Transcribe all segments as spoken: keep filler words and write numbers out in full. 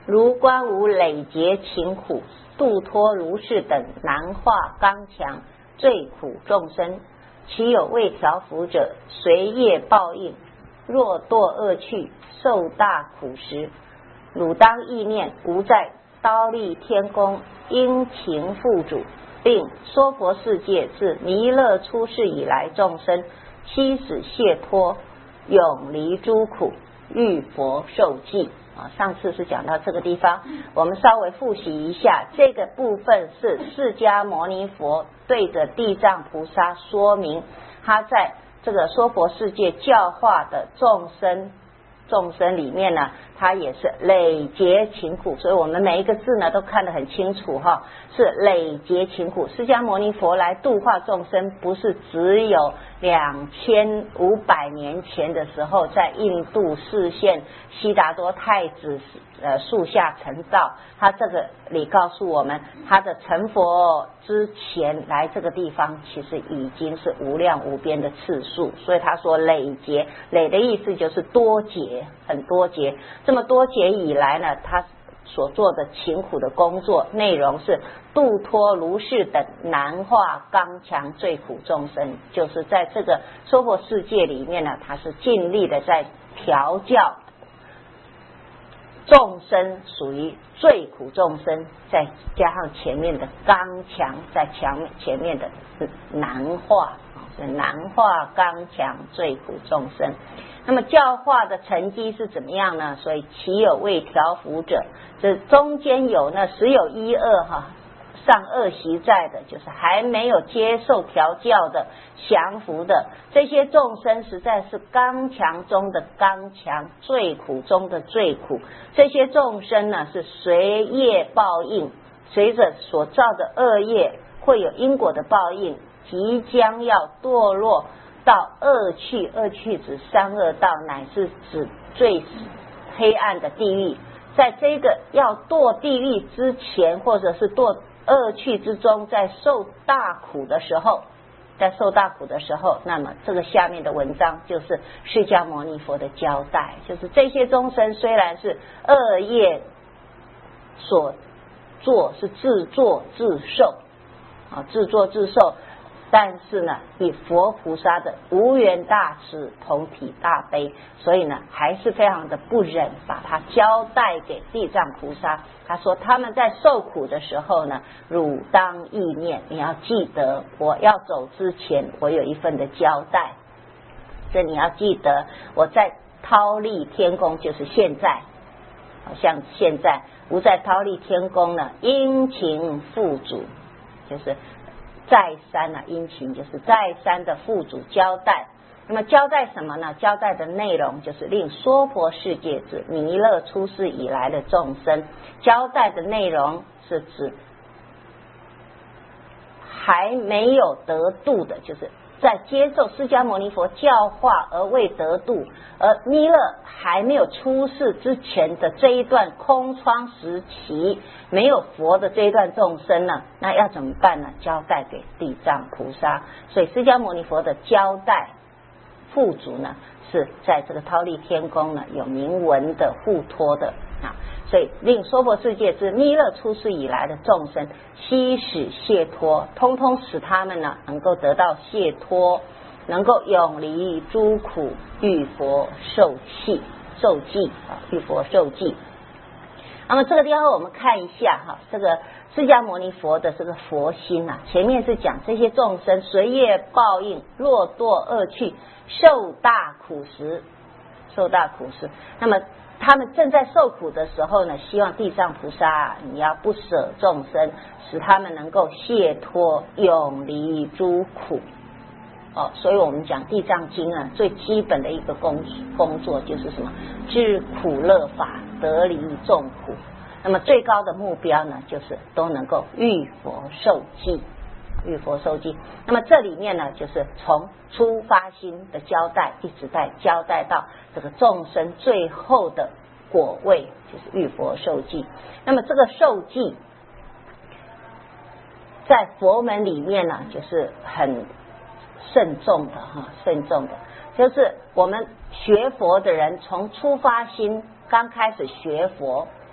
如观无累劫勤苦，度脱如是等难化刚强最苦众生，其有未调伏者，随业报应，若堕恶趣，受大苦时，汝当意念，无在刀立天宫，殷勤付主，并说佛世界自弥勒出世以来众生，悉使解脱，永离诸苦，欲佛受记。啊，上次是讲到这个地方，我们稍微复习一下，这个部分是释迦牟尼佛对着地藏菩萨说明他在这个说佛世界教化的众生众生里面呢，他也是累劫勤苦，所以我们每一个字呢都看得很清楚哈，是累劫勤苦。释迦牟尼佛来度化众生，不是只有两千五百年前的时候在印度示现悉达多太子呃树下成道，他这个里告诉我们，他的成佛之前来这个地方其实已经是无量无边的次数，所以他说累劫，累的意思就是多劫，很多劫，这么多劫以来呢，他所做的勤苦的工作内容是度脱如是等难化刚强最苦众生，就是在这个娑婆世界里面呢，他是尽力的在调教众生，属于最苦众生，再加上前面的刚强，在强前面的是难化，是难化刚强最苦众生。那么教化的成绩是怎么样呢？所以其有未调伏者，这中间有那十有一二哈上恶习在的，就是还没有接受调教的降伏的这些众生，实在是刚强中的刚强，最苦中的最苦。这些众生呢，是随业报应，随着所造的恶业会有因果的报应，即将要堕落到恶趣，恶趣指三恶道，乃是指最黑暗的地狱。在这个要堕地狱之前，或者是堕恶趣之中，在受大苦的时候，在受大苦的时候，那么这个下面的文章就是释迦牟尼佛的交代，就是这些众生虽然是恶业所做，是自作自受啊，自作自受，但是呢，以佛菩萨的无缘大慈、同体大悲，所以呢，还是非常的不忍把它交代给地藏菩萨。他说他们在受苦的时候呢，汝当意念，你要记得，我要走之前，我有一份的交代。这你要记得，我在忉利天宫，就是现在，好像现在无在忉利天宫呢，殷勤付主，就是再三啊，殷勤就是再三的付主交代。那么交代什么呢？交代的内容就是令娑婆世界之弥勒出世以来的众生，交代的内容是指还没有得度的，就是在接受释迦牟尼佛教化而未得度，而弥勒还没有出世之前的这一段空窗时期，没有佛的这一段众生呢，那要怎么办呢？交代给地藏菩萨。所以释迦牟尼佛的交代付主呢，是在这个忉利天宫呢有明文的护托的啊，所以令娑婆世界之弥勒出世以来的众生，悉使解脱，通通使他们呢能够得到解脱，能够永离诸苦，欲佛受记，受记啊，欲佛受记。那么这个地方我们看一下哈，这个释迦牟尼佛的这个佛心啊，前面是讲这些众生随业报应，若堕恶趣，受大苦时，受大苦时。那么他们正在受苦的时候呢，希望地藏菩萨你要不舍众生，使他们能够解脱，永离诸苦。哦，所以我们讲地藏经啊，最基本的一个工工作就是什么？治苦乐法，得离众苦。那么最高的目标呢，就是都能够欲佛受记，欲佛受记。那么这里面呢，就是从出发心的交代，一直在交代到这个众生最后的果位，就是欲佛受记。那么这个受记，在佛门里面呢，就是很慎重的哈，慎重的，就是我们学佛的人，从出发心刚开始学佛，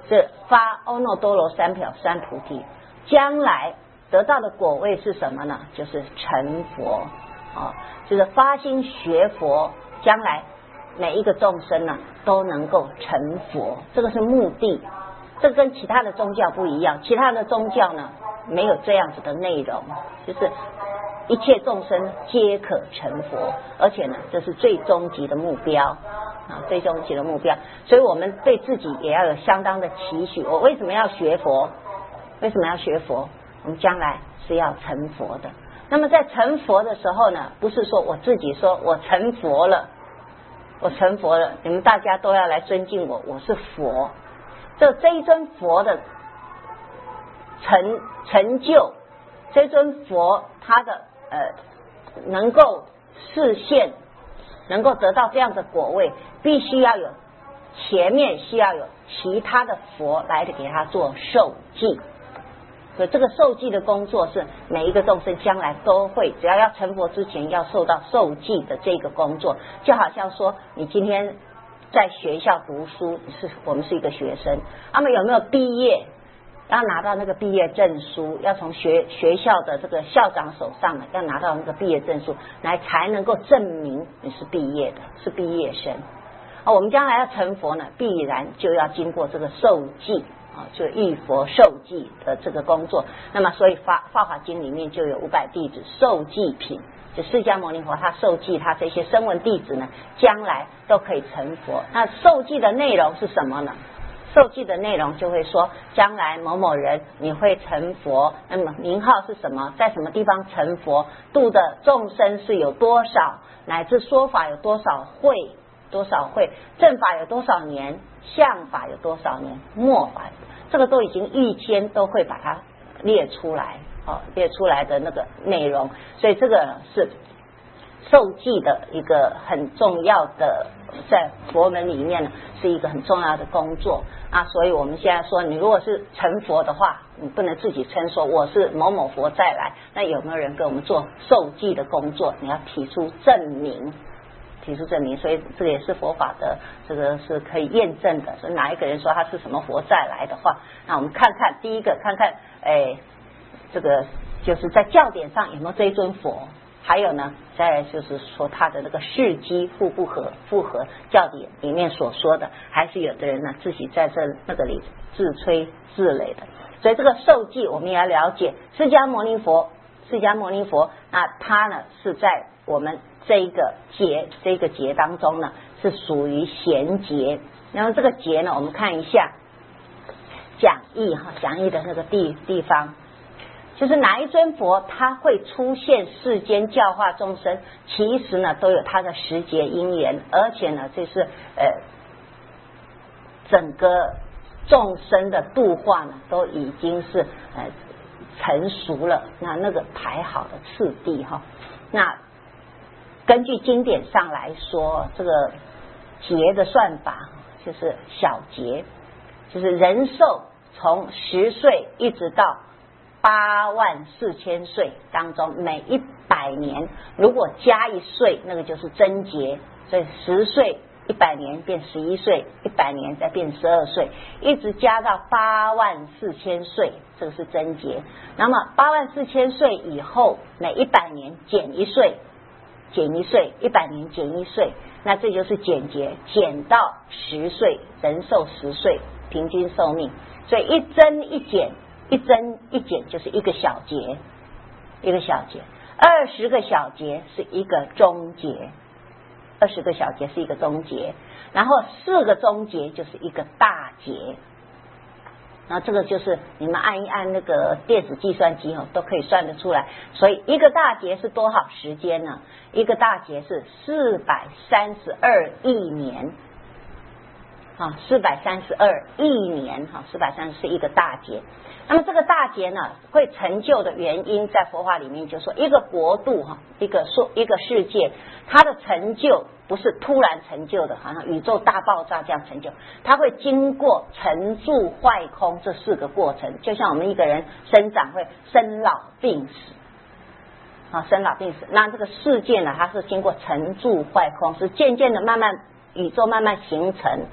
是发阿耨多罗三藐三菩提，将来得到的果位是什么呢？就是成佛啊，就是发心学佛，将来每一个众生呢都能够成佛，这个是目的。这跟其他的宗教不一样，其他的宗教呢没有这样子的内容，就是一切众生皆可成佛，而且呢这是最终极的目标啊，最终极的目标。所以我们对自己也要有相当的期许。我为什么要学佛？为什么要学佛？我们将来是要成佛的。那么在成佛的时候呢，不是说我自己说我成佛了，我成佛了，你们大家都要来尊敬我，我是佛。这这一尊佛的成成就，这尊佛他的呃能够示现，能够得到这样的果位，必须要有前面需要有其他的佛来给他做受记。所以这个受记的工作是每一个众生将来都会，只要要成佛之前要受到受记的这个工作。就好像说你今天在学校读书，是我们是一个学生，那么有没有毕业，要拿到那个毕业证书，要从学学校的这个校长手上呢，要拿到那个毕业证书，来才能够证明你是毕业的，是毕业生。啊，我们将来要成佛呢，必然就要经过这个受记啊，就忆佛受记的这个工作。那么，所以法法华经里面就有五百弟子受记品。就释迦牟尼佛他受记他这些声闻弟子呢，将来都可以成佛。那受记的内容是什么呢？受记的内容就会说，将来某某人你会成佛，那么名号是什么，在什么地方成佛，度的众生是有多少，乃至说法有多少会，多少会，正法有多少年，相法有多少年，末法，这个都已经预先都会把它列出来。哦，列出来的那个内容，所以这个是受记的一个很重要的，在佛门里面呢是一个很重要的工作啊。所以我们现在说，你如果是成佛的话，你不能自己称说我是某某佛再来，那有没有人给我们做受记的工作？你要提出证明，提出证明。所以这个也是佛法的，这个是可以验证的。所以哪一个人说他是什么佛再来的话，那我们看看第一个，看看哎。这个就是在教典上有没有这一尊佛，还有呢，再来就是说他的那个事迹符不合符合教典里面所说的，还是有的人呢自己在这那个里自吹自擂的。所以这个受记我们也要了解，释迦牟尼佛，释迦牟尼佛，那他呢是在我们这一个劫这个劫当中呢是属于贤劫。然后这个劫呢，我们看一下讲义哈，讲义的那个地地方。就是哪一尊佛他会出现世间教化众生，其实呢都有他的时节因缘，而且呢这是呃整个众生的度化呢都已经是呃成熟了，那那个排好的次第哈。那根据经典上来说，这个劫的算法就是小劫，就是人寿从十岁一直到八万四千岁当中，每一百年如果加一岁，那个就是增劫。所以十岁一百年变十一岁，一百年再变十二岁，一直加到八万四千岁，这个是增劫。那么八万四千岁以后，每一百年减一岁，减一岁，一百年减一岁，那这就是减劫，减到十岁，人寿十岁，平均寿命。所以一增一减。一增一减就是一个小节，一个小节，二十个小节是一个中节，二十个小节是一个中节，然后四个中节就是一个大节。然后这个就是你们按一按那个电子计算机哦，都可以算得出来。所以一个大节是多少时间呢？一个大节是四百三十二亿年。啊，四百三十二亿年，哈，四百三十是一个大劫。那么这个大劫呢，会成就的原因，在佛法里面就说，一个国度哈，一个说一个世界，它的成就不是突然成就的，好像宇宙大爆炸这样成就，它会经过成住坏空这四个过程，就像我们一个人生长会生老病死，啊，生老病死，那这个世界呢，它是经过成住坏空，是渐渐的慢慢宇宙慢慢形成。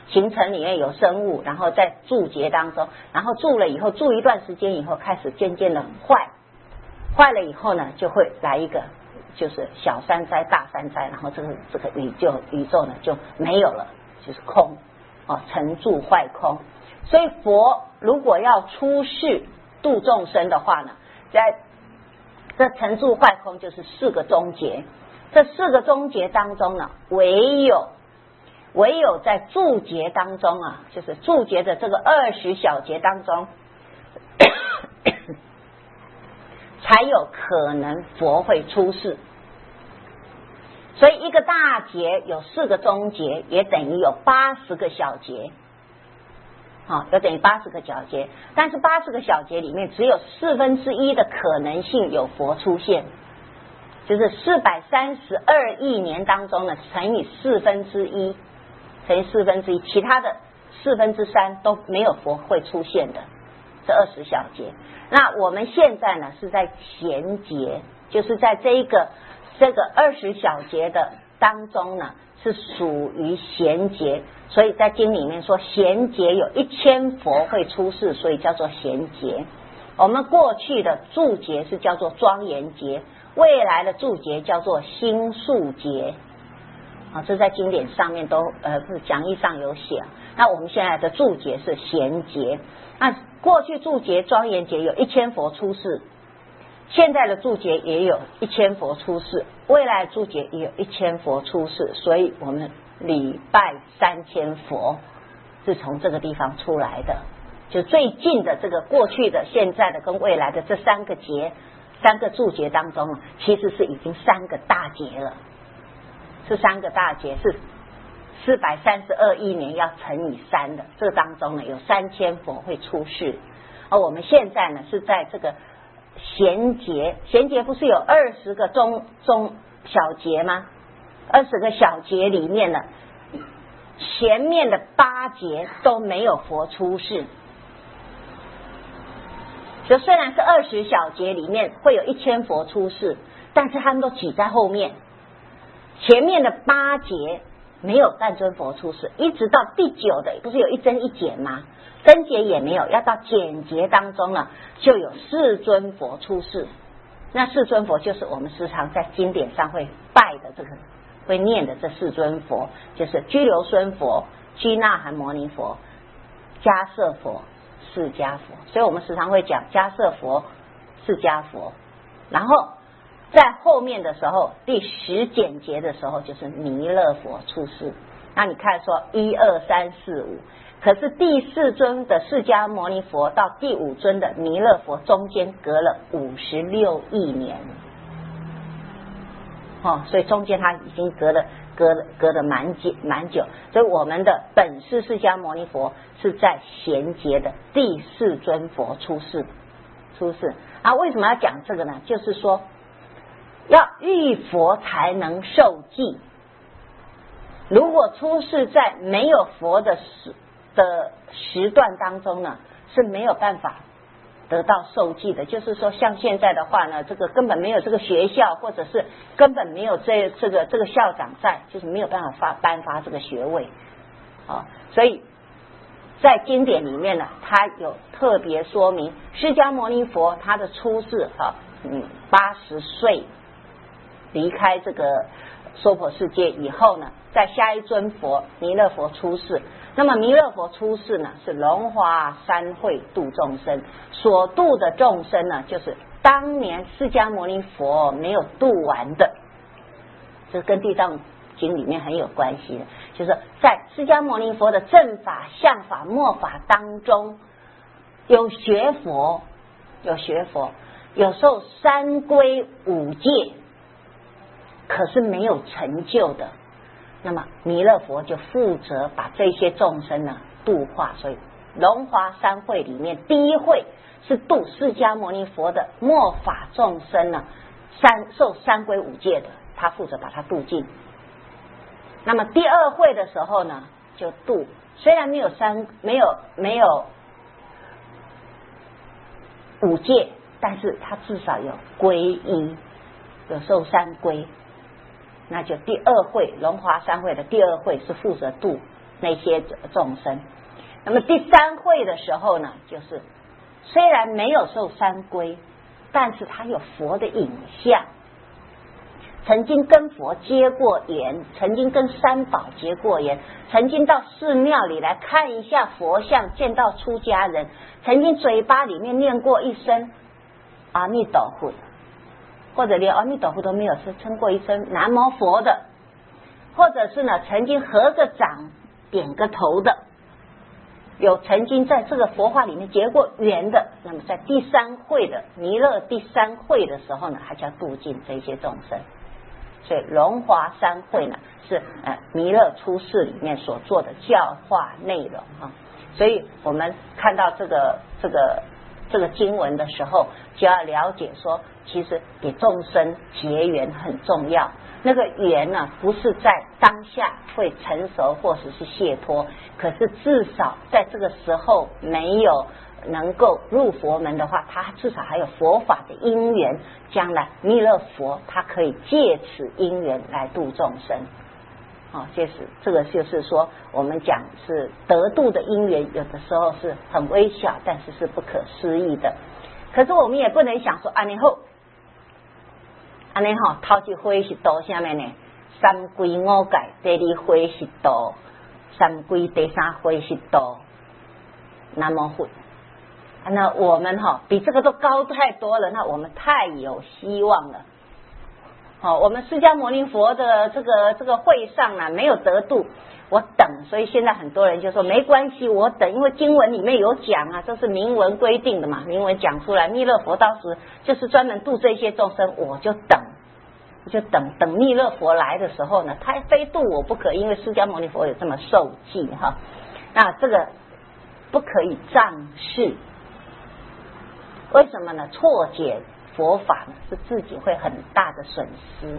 形成里面有生物，然后在住结当中，然后住了以后，住一段时间以后，开始渐渐的坏，坏了以后呢，就会来一个就是小三灾、大三灾，然后这个这个宇宙宇宙呢就没有了，就是空哦，成住坏空。所以佛如果要出世度众生的话呢，在这成住坏空就是四个终结，这四个终结当中呢，唯有唯有在住结当中啊，就是住结的这个二十小节当中才有可能佛会出世。所以一个大节有四个中节，也等于有八十个小节，好，有等于八十个小节，但是八十个小节里面只有四分之一的可能性有佛出现，就是四百三十二亿年当中呢，乘以四分之一，乘以四分之一，其他的四分之三都没有佛会出现的，这二十小节。那我们现在呢是在弦节，就是在这一个这个二十小节的当中呢，是属于弦节，所以在经里面说弦节有一千佛会出世，所以叫做弦节。我们过去的注节是叫做庄严节，未来的注节叫做心术节啊，这在经典上面都呃不是讲义上有写。那我们现在的注节是弦节，那过去注节庄严节有一千佛出世，现在的注解也有一千佛出世，未来的注解也有一千佛出世，所以我们礼拜三千佛是从这个地方出来的。就最近的这个过去的、现在的跟未来的这三个节，三个注解当中，其实是已经三个大节了，是三个大节，是四百三十二亿年要乘以三的，这当中呢有三千佛会出世，而我们现在呢是在这个弦节，弦节不是有二十个中中小节吗？二十个小节里面呢，前面的八节都没有佛出世。就虽然是二十小节里面会有一千佛出世，但是他们都挤在后面，前面的八节没有半尊佛出世，一直到第九的不是有一增一减吗？增节也没有，要到减节当中呢，就有四尊佛出世。那四尊佛就是我们时常在经典上会拜的这个会念的这四尊佛，就是居留孙佛、居那含摩尼佛、迦摄佛、释迦佛。所以我们时常会讲迦摄佛、释迦佛，然后在后面的时候，第十减节的时候就是弥勒佛出世。那你看说一二三四五，可是第四尊的释迦牟尼佛到第五尊的弥勒佛中间隔了五十六亿年，哦，所以中间它已经隔了隔了隔了蛮久蛮久。所以我们的本师释迦牟尼佛是在弦节的第四尊佛出世出世。啊，为什么要讲这个呢？就是说要遇佛才能受记。如果出世在没有佛的时的时段当中呢，是没有办法得到受记的。就是说，像现在的话呢，这个根本没有这个学校，或者是根本没有这这个这个校长在，就是没有办法发颁发这个学位啊。所以在经典里面呢，它有特别说明，释迦牟尼佛他的出世啊，嗯，八十岁离开这个娑婆世界以后呢，在下一尊佛弥勒佛出世。那么弥勒佛出世呢，是龙华三会度众生，所度的众生呢，就是当年释迦牟尼佛没有度完的，这跟地藏经里面很有关系的，就是在释迦牟尼佛的正法、相法、末法当中，有学佛，有学佛，有受三皈五戒，可是没有成就的，那么弥勒佛就负责把这些众生呢度化。所以龙华三会里面第一会是度释迦牟尼佛的末法众生呢，三受三皈五戒的，他负责把他度尽。那么第二会的时候呢，就度虽然没有三没有没有五戒，但是他至少有皈依，有受三皈。那就第二会龙华三会的第二会是负责度那些众生。那么第三会的时候呢，就是虽然没有受三皈，但是他有佛的影像，曾经跟佛结过缘，曾经跟三宝结过缘，曾经到寺庙里来看一下佛像，见到出家人，曾经嘴巴里面念过一声阿弥陀佛，或者连阿弥陀佛都没有，是称过一声南无佛的，或者是呢曾经合个掌点个头的，有曾经在这个佛法里面结过缘的，那么在第三会的弥勒第三会的时候呢，还叫度尽这些众生。所以龙华三会呢是呃弥勒出世里面所做的教化内容哈。所以我们看到这个这个这个经文的时候，就要了解说，其实给众生结缘很重要。那个缘呢，不是在当下会成熟或者是解脱，可是至少在这个时候没有能够入佛门的话，他至少还有佛法的因缘，将来弥勒佛他可以借此因缘来度众生。哦，就是这个就是说，我们讲是得度的因缘，有的时候是很微小，但是是不可思议的。可是我们也不能想说，安尼好，安尼吼，头一回是度什么呢？三皈五戒，第二回是度三皈，第三回是度南无佛。那我们哈比这个都高太多了，那我们太有希望了。好，我们释迦牟尼佛的这个这个会上呢没有得度，我等，所以现在很多人就说没关系，我等，因为经文里面有讲啊，这是明文规定的嘛，明文讲出来，弥勒佛当时就是专门度这些众生，我就等，我就等等弥勒佛来的时候呢，他非度我不可，因为释迦牟尼佛有这么受记哈，那这个不可以仗势。为什么呢？错解佛法呢，是自己会很大的损失。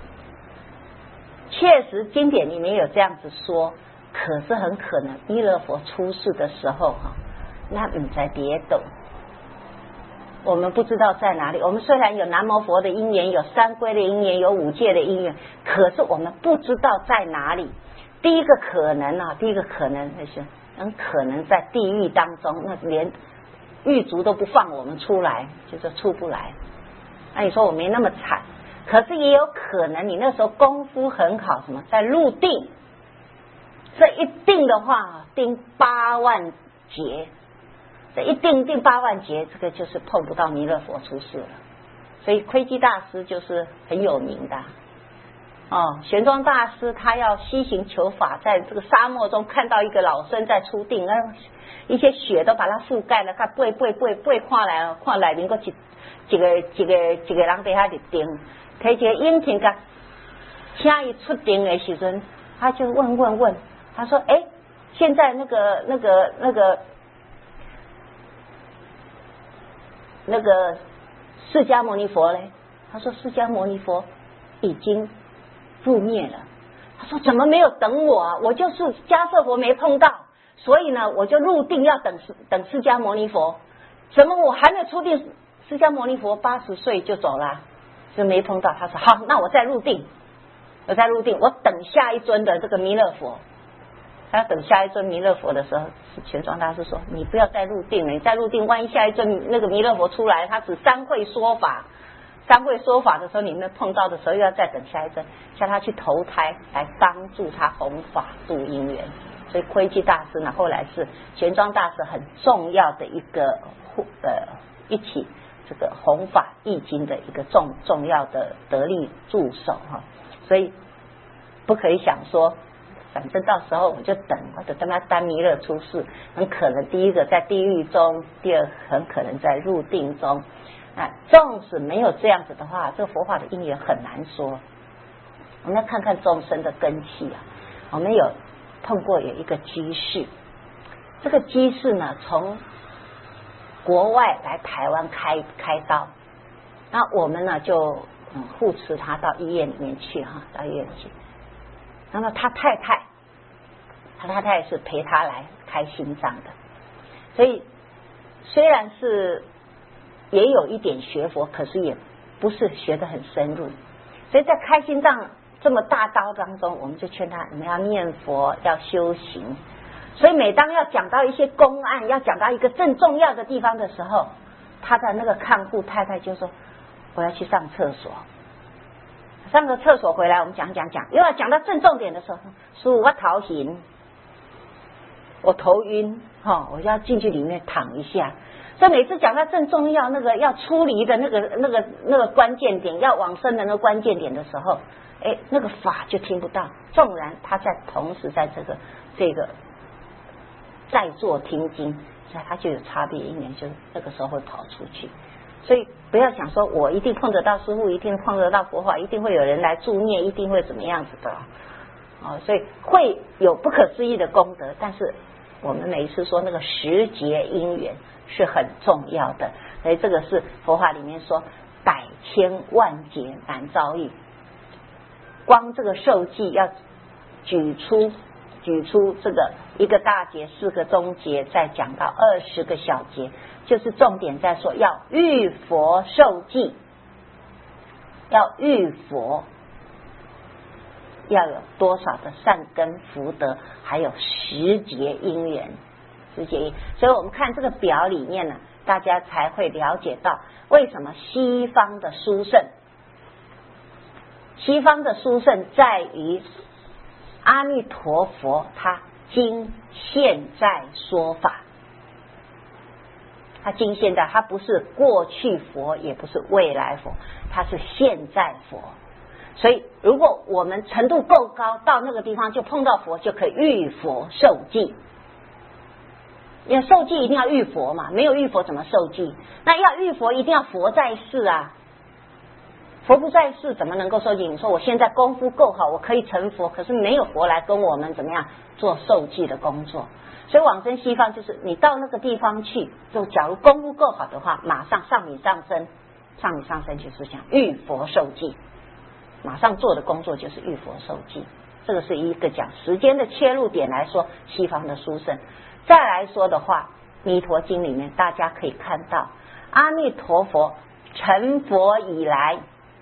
确实经典里面有这样子说，可是很可能弥勒佛出世的时候哈，那唔在别斗，我们不知道在哪里。我们虽然有南无佛的因缘，有三皈的因缘，有五戒的因缘，可是我们不知道在哪里。第一个可能啊，第一个可能就是很可能在地狱当中，那连狱卒都不放我们出来，就是出不来。那你说我没那么惨，可是也有可能你那时候功夫很好，什么在入定，这一定的话定八万劫，这一定定八万劫，这个就是碰不到弥勒佛出世了。所以窥基大师就是很有名的哦，玄奘大师他要西行求法，在这个沙漠中看到一个老僧在出定，一些雪都把它覆盖了，他背背背背看来看来面个一一个一个一个人在遐里定，摕一个引擎甲请伊出定的时阵，他就问问问，他说：“哎，现在那个那个那个那个释迦牟尼佛嘞？”他说：“释迦牟尼佛已经入灭了。”他说：“怎么没有等我啊？我就是迦叶佛没碰到，所以呢，我就入定要等等释迦牟尼佛。怎么我还没出定？释迦牟尼佛八十岁就走了，是没碰到。”他说：“好，那我再入定，我再入定，我等下一尊的这个弥勒佛。”他要等下一尊弥勒佛的时候，玄奘大师说：“你不要再入定了，你再入定，万一下一尊那个弥勒佛出来，他只三会说法。”三会说法的时候，你们碰到的时候，又要再等下一尊，叫他去投胎来帮助他弘法度因缘。所以窥基大师呢，后来是玄奘大师很重要的一个呃一起这个弘法易经的一个重重要的得力助手哈。所以不可以想说，反正到时候我就等，或者等他当弥勒出世，很可能第一个在地狱中，第二很可能在入定中。啊，纵使没有这样子的话，这个佛法的因缘很难说。我们来看看众生的根器啊，我们有碰过有一个居士，这个居士呢从国外来台湾开开刀，那我们呢就嗯护持他到医院里面去哈，到医院去。那么他太太，他太太是陪他来开心脏的，所以虽然是也有一点学佛，可是也不是学得很深入，所以在开心脏这么大刀当中，我们就劝他你们要念佛，要修行。所以每当要讲到一些公案，要讲到一个正重要的地方的时候，他的那个看护太太就说我要去上厕所，上个厕所回来我们讲讲讲，又要讲到正重点的时候，师父我头晕，我头晕、哦、我就要进去里面躺一下。所以每次讲到正重要那个要出离的那个那个那个关键点，要往生的那个关键点的时候，哎，那个法就听不到。纵然他在同时在这个这个在座听经，所以他就有差别因缘，就那个时候会跑出去。所以不要想说我一定碰得到师父，一定碰得到佛法，一定会有人来助念，一定会怎么样子的哦，所以会有不可思议的功德，但是我们每一次说那个时节因缘是很重要的。所以这个是佛法里面说百千万劫难遭遇，光这个受记要举出举出这个一个大劫，四个中劫，再讲到二十个小劫，就是重点在说要遇佛受记，要遇佛要有多少的善根福德，还有时节因缘，时节因。所以我们看这个表里面呢，大家才会了解到为什么西方的殊胜，西方的殊胜在于阿弥陀佛他今现在说法，他今现在，他不是过去佛，也不是未来佛，他是现在佛。所以如果我们程度够高，到那个地方就碰到佛，就可以遇佛受记。因为受记一定要遇佛嘛，没有遇佛怎么受记？那要遇佛一定要佛在世啊，佛不在世怎么能够受记？你说我现在功夫够好，我可以成佛，可是没有佛来跟我们怎么样做受记的工作。所以往生西方就是你到那个地方去，就假如功夫够好的话，马上上米上身，上米上身就是想遇佛受记，马上做的工作就是遇佛受记。这个是一个讲时间的切入点来说西方的殊胜。再来说的话，弥陀经里面大家可以看到阿弥陀佛成佛以来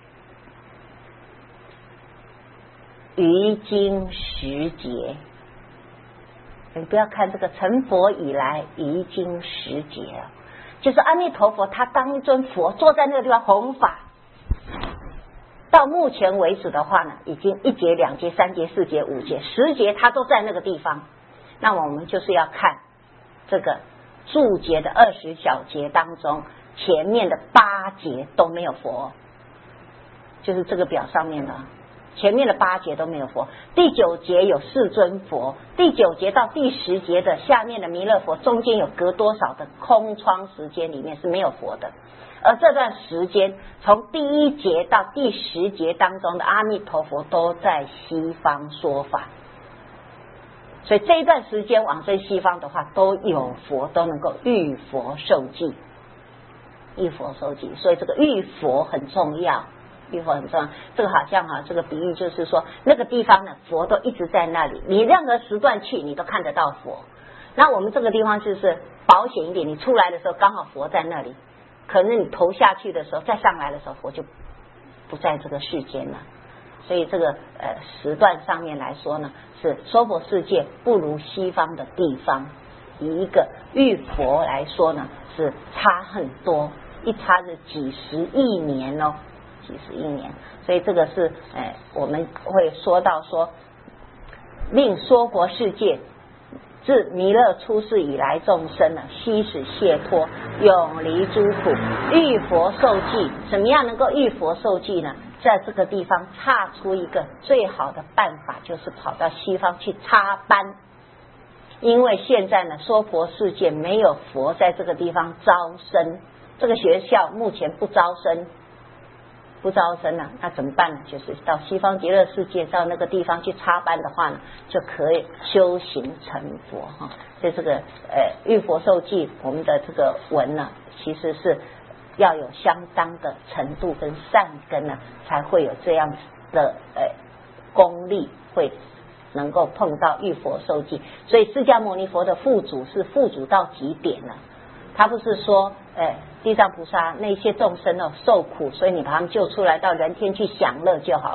于今时节，你不要看这个成佛以来于今时节，就是阿弥陀佛他当一尊佛坐在那个地方弘法，到目前为止的话呢，已经一节两节三节四节五节十节他都在那个地方。那么我们就是要看这个注节的二十小节当中，前面的八节都没有佛，就是这个表上面的前面的八节都没有佛，第九节有四尊佛，第九节到第十节的下面的弥勒佛中间有隔多少的空窗时间里面是没有佛的。而这段时间从第一节到第十节当中的阿弥陀佛都在西方说法，所以这一段时间往生西方的话都有佛，都能够遇佛受记，遇佛受记。所以这个遇佛很重要，遇佛很重要。这个好像啊，这个比喻就是说那个地方呢佛都一直在那里，你任何时段去你都看得到佛。那我们这个地方就是保险一点，你出来的时候刚好佛在那里，可能你投下去的时候再上来的时候佛就不在这个世间了。所以这个呃时段上面来说呢，是娑婆世界不如西方的地方，以一个遇佛来说呢是差很多，一差是几十亿年哦，几十亿年。所以这个是呃我们会说到说，令娑婆世界自弥勒出世以来众生呢，悉使解脱，永离诸苦，遇佛受记。怎么样能够遇佛受记呢？在这个地方差出一个最好的办法，就是跑到西方去插班。因为现在呢娑婆世界没有佛在这个地方招生，这个学校目前不招生不招生了、啊，那怎么办呢？就是到西方极乐世界，到那个地方去插班的话呢，就可以修行成佛哈。所以这个呃遇佛受记，我们的这个文呢，其实是要有相当的程度跟善根呢，才会有这样子的呃功力，会能够碰到遇佛受记。所以释迦牟尼佛的付嘱是付嘱到极点了，他不是说哎地藏菩萨那些众生哦受苦，所以你把他们救出来到人天去享乐就好了，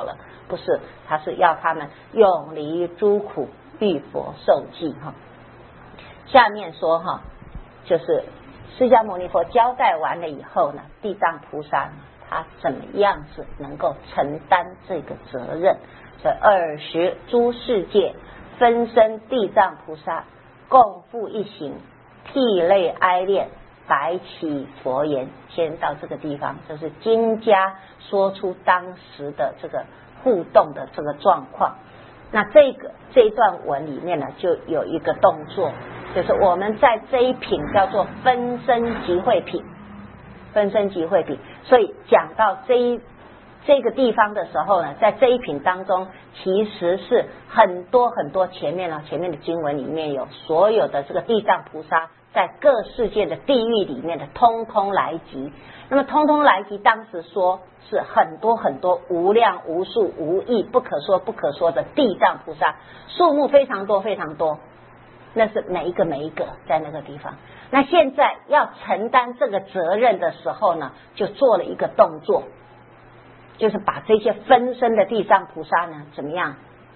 不是，他是要他们永离诸苦，遇佛受记哈。下面说哈，就是释迦牟尼佛交代完了以后呢，地藏菩萨呢，他怎么样子能够承担这个责任？这二十诸世界分身地藏菩萨共赴一行，涕泪哀恋，白起佛言。先到这个地方，就是经家说出当时的这个互动的这个状况。那这个这一段文里面呢，就有一个动作，就是我们在这一品叫做分身集会品，分身集会品。所以讲到这一这个地方的时候呢，在这一品当中，其实是很多很多前面呢，前面的经文里面有所有的这个地藏菩萨在各世界的地狱里面的通通来集。那么通通来集当时说是很多很多无量无数无异不可说不可说的地藏菩萨，数目非常多非常多，那是每一个每一个在那个地方。那现在要承担这个责任的时候呢，就做了一个动作，就是把这些分身的地藏菩萨呢怎么样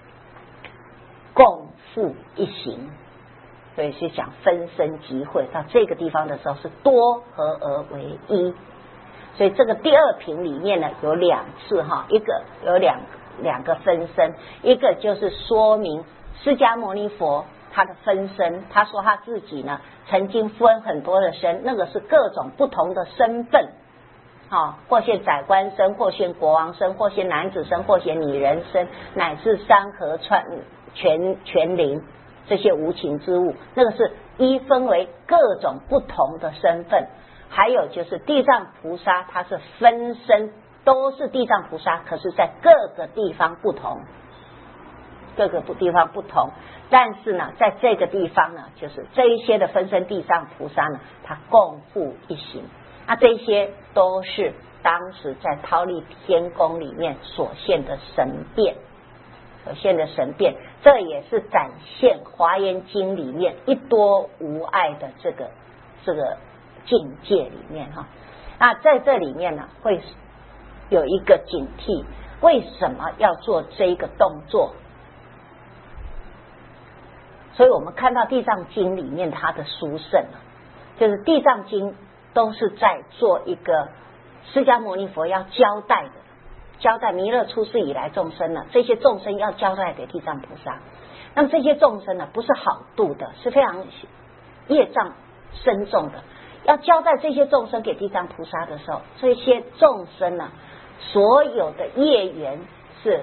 共赴一行。所以是讲分身集会，到这个地方的时候是多合而为一。所以这个第二品里面呢有两次哈，一个有两两个分身，一个就是说明释迦牟尼佛他的分身，他说他自己呢曾经分很多的身，那个是各种不同的身份，哦，或现宰官身，或现国王身，或现男子身，或现女人身，乃至山河川全全灵这些无情之物，那个是一分为各种不同的身份。还有就是地藏菩萨，它是分身，都是地藏菩萨，可是在各个地方不同，各个地方不同。但是呢，在这个地方呢，就是这一些的分身地藏菩萨呢，它共赴一行。那这些都是当时在忉利天宫里面所现的神变，所现的神变，这也是展现华严经里面一多无碍的这个这个境界里面哈。那在这里面呢，会有一个警惕，为什么要做这个动作？所以我们看到地藏经里面它的殊胜，就是地藏经都是在做一个释迦牟尼佛要交代的，交代弥勒出世以来众生呢，这些众生要交代给地藏菩萨。那么这些众生呢，不是好度的，是非常业障深重的。要交代这些众生给地藏菩萨的时候，这些众生呢，所有的业缘是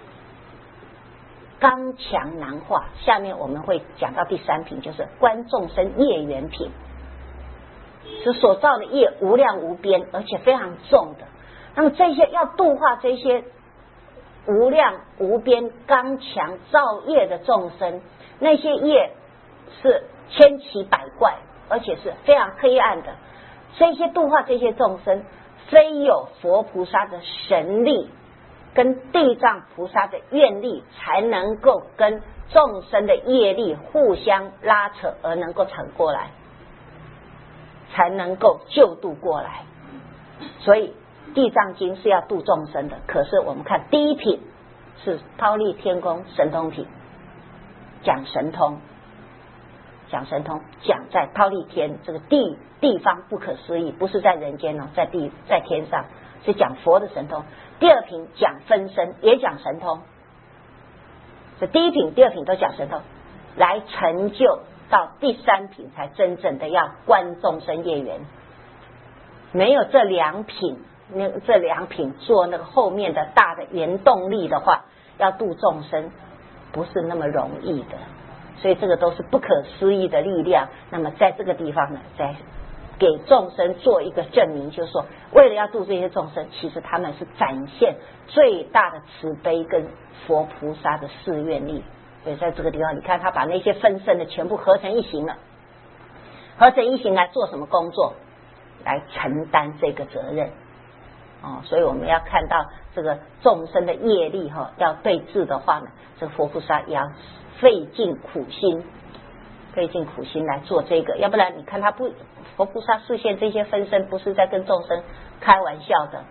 刚强难化。下面我们会讲到第三品，就是观众生业缘品，是所造的业无量无边，而且非常重的。那么这些要度化这些无量无边刚强造业的众生，那些业是千奇百怪，而且是非常黑暗的。这些度化这些众生，非有佛菩萨的神力跟地藏菩萨的愿力，才能够跟众生的业力互相拉扯，而能够抢过来，才能够救度过来。所以地藏经是要度众生的，可是我们看第一品是忉利天宫神通品，讲神通，讲神通，讲在忉利天这个地地方不可思议，不是在人间哦，在地在天上，是讲佛的神通。第二品讲分身，也讲神通。这第一品、第二品都讲神通，来成就到第三品才真正的要观众生业缘。没有这两品，那这两品做那个后面的大的原动力的话，要度众生不是那么容易的。所以这个都是不可思议的力量。那么在这个地方呢，在给众生做一个证明，就是说为了要度这些众生，其实他们是展现最大的慈悲跟佛菩萨的誓愿力。所以在这个地方，你看他把那些分身的全部合成一行了，合成一行来做什么工作？来承担这个责任。哦，所以我们要看到这个众生的业力哈、哦，要对治的话呢，这个佛菩萨也要费尽苦心，费尽苦心来做这个，要不然你看他不，佛菩萨示现这些分身，不是在跟众生开玩笑的，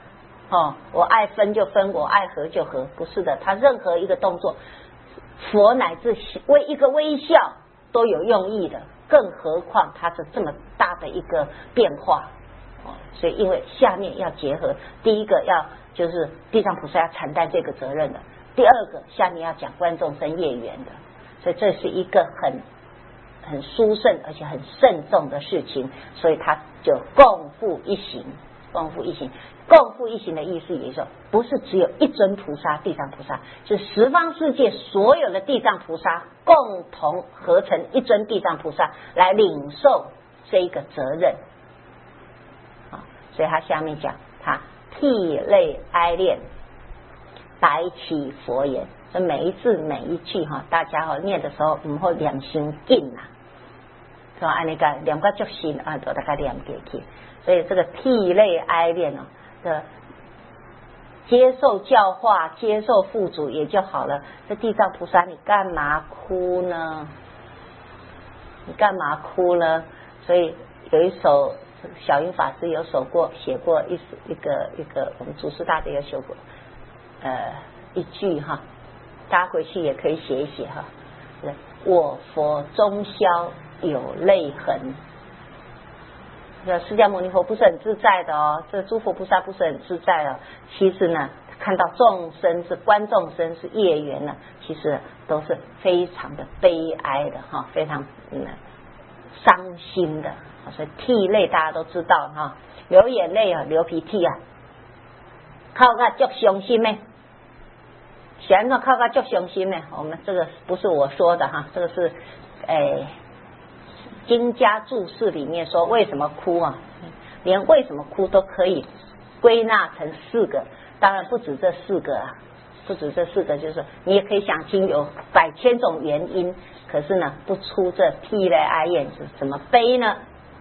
哦，我爱分就分，我爱合就合，不是的，他任何一个动作，佛乃至微一个微笑都有用意的，更何况它是这么大的一个变化。哦，所以因为下面要结合，第一个要就是地藏菩萨要承担这个责任的，第二个下面要讲观众生业缘的，所以这是一个很很殊胜而且很慎重的事情，所以他就共赴一行。共赴一行，共赴一行的意思也就是说，不是只有一尊菩萨，地藏菩萨，是十方世界所有的地藏菩萨共同合成一尊地藏菩萨来领受这一个责任。啊，所以他下面讲，他涕泪哀恋，白起佛言。所以每一字每一句哈，大家哈念的时候唔好念心紧呐，是吧？按那个念个足心啊，都大概念过去。所以这个涕泪哀恋哦的接受教化、接受付嘱也就好了。这地藏菩萨，你干嘛哭呢？你干嘛哭呢？所以有一首小云法师有首过写过一一个一个我们祖师大德有写过呃一句哈，大家回去也可以写一写哈。我佛终宵有泪痕。释迦牟尼佛不是很自在的哦，这诸佛菩萨不是很自在哦。其实呢，看到众生是观众生是业缘呢，其实都是非常的悲哀的哈，非常嗯伤心的。所以涕泪大家都知道哈，流眼泪啊，流鼻涕啊，靠个足伤心呢。想要靠个足伤心呢，我们这个不是我说的哈，这个是诶。经家注释里面说为什么哭啊，连为什么哭都可以归纳成四个，当然不止这四个啊，不止这四个，就是你也可以想清有百千种原因，可是呢不出这涕泪哀怨是怎么悲呢？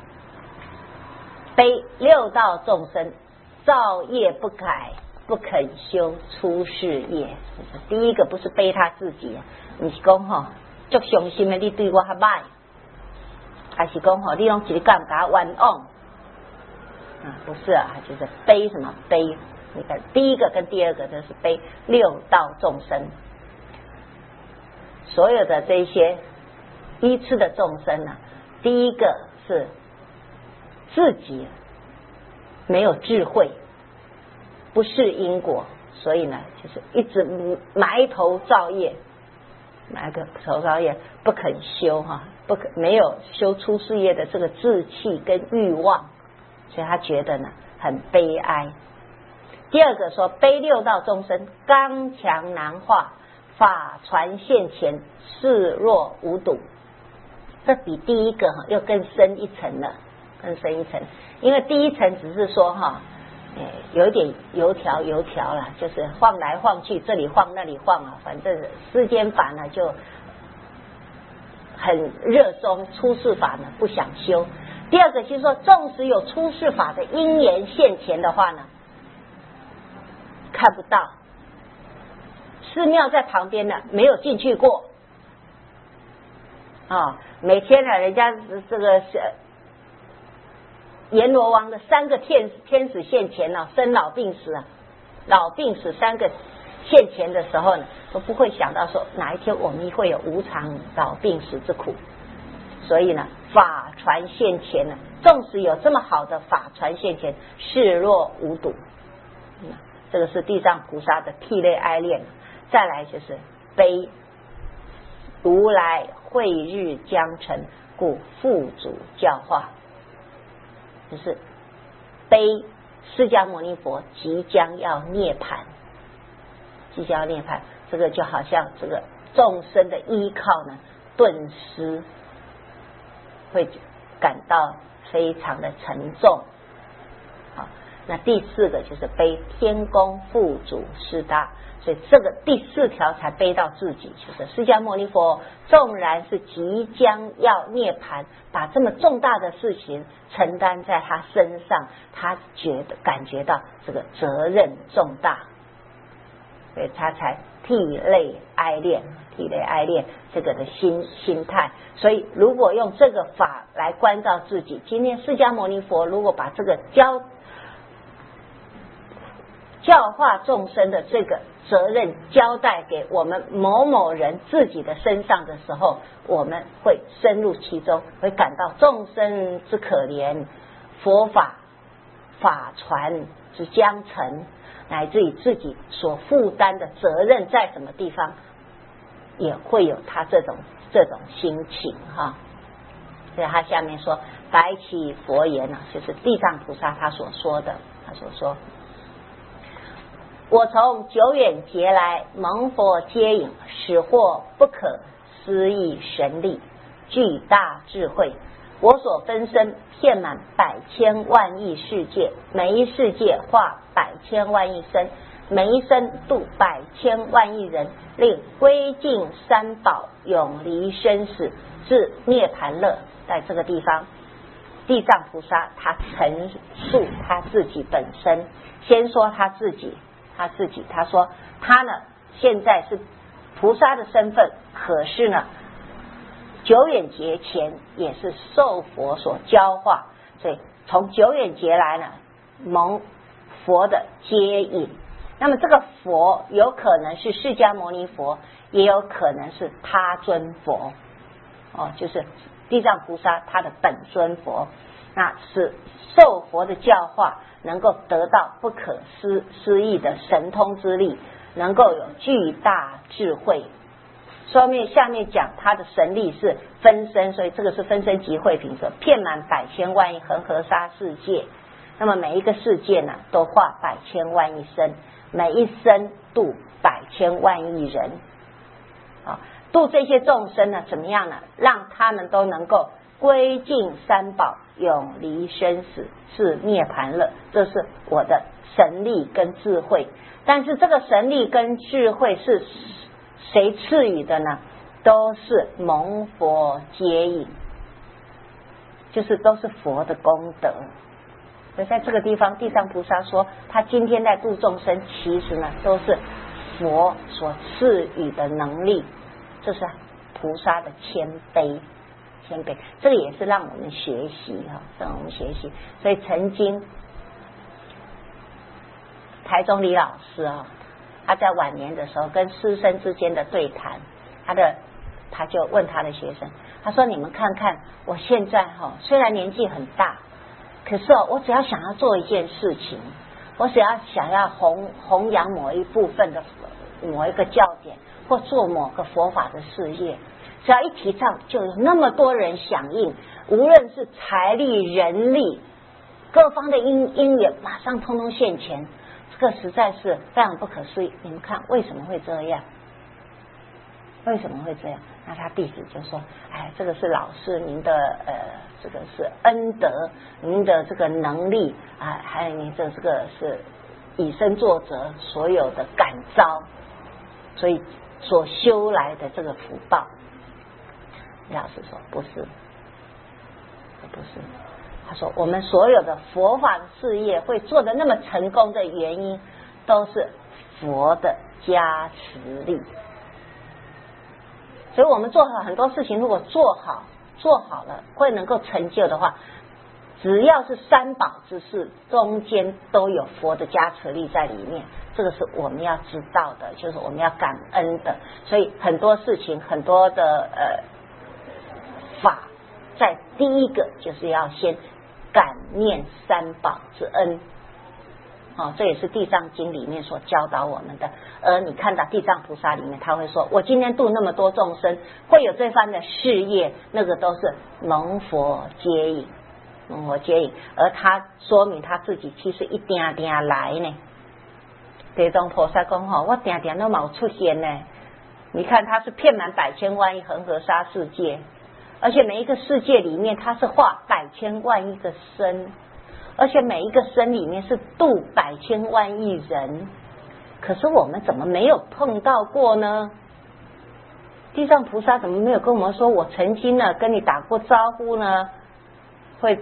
悲六道众生造业不改，不肯修出世业。第一个不是悲他自己，你是讲哈足伤心的，你对我较歹。还是讲吼，你用一个感觉冤枉啊？不是啊，就是悲什么悲？你看第一个跟第二个都是悲六道众生，所有的这些依次的众生啊，第一个是自己没有智慧，不是因果，所以呢，就是一直埋头造业，埋头造业不肯修哈。不可没有修出世业的这个志气跟欲望，所以他觉得呢很悲哀。第二个说悲六道众生刚强难化，法传现前视若无睹，这比第一个哈又更深一层了，更深一层。因为第一层只是说哈，有一点油条油条啦，就是晃来晃去，这里晃那里晃啊，反正世间法呢就很热衷，出世法呢不想修。第二个就是说，纵使有出世法的因缘现前的话呢，看不到，寺庙在旁边呢，没有进去过啊、哦。每天呢，人家这个是阎罗王的三个天天使现前了、啊，生老病死啊，老病死三个现前的时候呢，都不会想到说哪一天我们会有无常老病死之苦。所以呢，法传现前呢，纵使有这么好的法传现前，视若无睹。嗯，这个是地藏菩萨的涕泪哀恋。再来就是悲，如来慧日将成，故付嘱教化。就是悲释迦牟尼佛即将要涅槃，即将要涅槃，这个就好像这个众生的依靠呢，顿时会感到非常的沉重。好，那第四个就是悲天宫付嘱师大，所以这个第四条才悲到自己，就是释迦牟尼佛纵然是即将要涅槃，把这么重大的事情承担在他身上，他觉得感觉到这个责任重大，所以他才涕泪哀恋，涕泪哀恋这个的心心态。所以如果用这个法来关照自己，今天释迦牟尼佛如果把这个教教化众生的这个责任交代给我们某某人自己的身上的时候，我们会深入其中，会感到众生之可怜，佛法法传之将成，乃至于自己所负担的责任在什么地方，也会有他这种这种心情哈。所以他下面说白起佛言呢、啊，就是地藏菩萨他所说的，他所说，我从久远劫来蒙佛接引，使获不可思议神力，巨大智慧。我所分身遍满百千万亿世界，每一世界化百千万亿身，每一生度百千万亿人，令归尽三宝，永离生死，至涅盘乐。在这个地方，地藏菩萨他陈述他自己本身，先说他自己，他自己他说他呢现在是菩萨的身份，可是呢久远劫前也是受佛所教化，所以从久远劫来呢蒙佛的接引。那么这个佛有可能是释迦牟尼佛，也有可能是他尊佛哦，就是地藏菩萨他的本尊佛，那是受佛的教化，能够得到不可思思议的神通之力，能够有巨大智慧。说面下面讲他的神力是分身，所以这个是分身集会品说遍满百千万亿恒河沙世界。那么每一个世界呢都化百千万亿身，每一生度百千万亿人啊，度这些众生呢怎么样呢？让他们都能够归尽三宝，永离生死，是涅盘乐。这是我的神力跟智慧。但是这个神力跟智慧是谁赐予的呢？都是蒙佛接引，就是都是佛的功德。所以在这个地方，地藏菩萨说他今天在度众生，其实呢都是佛所赐予的能力，这是菩萨的谦卑，谦卑，这个也是让我们学习哈，让我们学习。所以曾经台中李老师啊，他在晚年的时候跟师生之间的对谈，他的他就问他的学生，他说：“你们看看，我现在哈虽然年纪很大，可是哦，我只要想要做一件事情，我只要想要弘弘扬某一部分的某一个教典，或做某个佛法的事业，只要一提倡，就有那么多人响应，无论是财力、人力，各方的因因缘，马上通通现前。这个实在是非常不可思议。你们看为什么会这样？为什么会这样？那他弟子就说：哎，这个是老师您的呃，这个是恩德，您的这个能力啊，还有您这这个是以身作则，所有的感召，所以所修来的这个福报。老师说不是，不是。他说我们所有的佛法的事业会做得那么成功的原因，都是佛的加持力。所以我们做好很多事情，如果做好做好了会能够成就的话，只要是三宝之事，中间都有佛的加持力在里面，这个是我们要知道的，就是我们要感恩的。所以很多事情，很多的呃法，在第一个就是要先感念三宝之恩。哦，这也是地藏经里面所教导我们的。而你看到地藏菩萨里面，他会说我今天度那么多众生，会有这番的事业，那个都是蒙佛接引，蒙佛接引。而他说明他自己其实一点点来呢。地藏菩萨讲吼，我点点都没有出现呢。你看他是遍满百千万亿恒河沙世界，而且每一个世界里面他是化百千万亿个身，而且每一个身里面是度百千万亿人。可是我们怎么没有碰到过呢？地藏菩萨怎么没有跟我们说，我曾经呢跟你打过招呼呢？会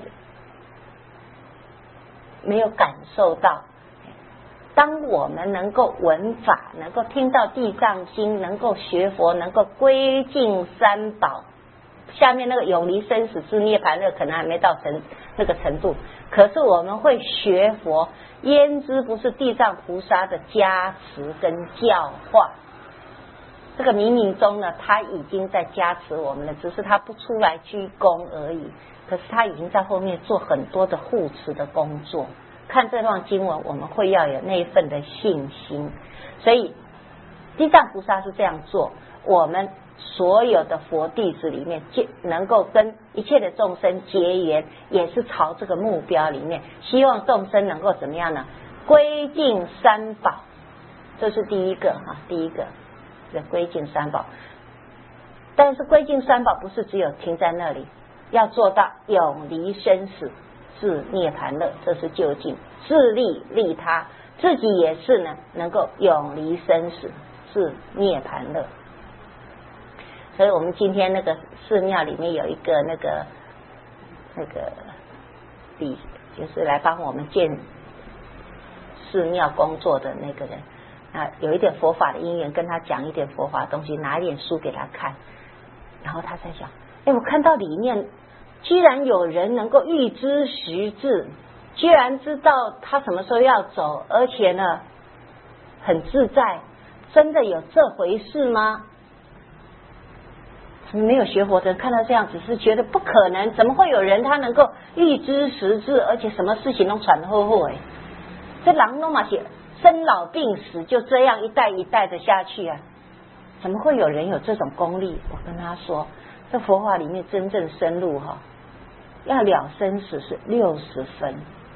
没有感受到。当我们能够闻法，能够听到地藏经，能够学佛，能够归尽三宝下面那个永离生死至涅槃乐可能还没到程那个程度，可是我们会学佛，焉知不是地藏菩萨的加持跟教化？这个冥冥中呢，他已经在加持我们了，只是他不出来鞠躬而已。可是他已经在后面做很多的护持的工作。看这段经文，我们会要有那一份的信心。所以地藏菩萨是这样做，我们所有的佛弟子里面，能够跟一切的众生结缘，也是朝这个目标里面，希望众生能够怎么样呢？归敬三宝，这是第一个哈，第一个。归敬三宝，但是归敬三宝不是只有停在那里，要做到永离生死至涅槃乐，这是究竟自利利他，自己也是呢能够永离生死至涅槃乐。所以我们今天那个寺庙里面有一个那个那个礼，就是来帮我们建寺庙工作的那个人啊，有一点佛法的因缘，跟他讲一点佛法的东西，拿一点书给他看，然后他在想，哎，我看到里面居然有人能够预知时至，居然知道他什么时候要走，而且呢很自在，真的有这回事吗？没有学佛的人看到这样，只是觉得不可能，怎么会有人他能够预知时至，而且什么事情都传后后哎，这狼都嘛写。生老病死就这样一代一代的下去啊，怎么会有人有这种功力？我跟他说，这佛法里面真正深入哈，要了生死是六十分，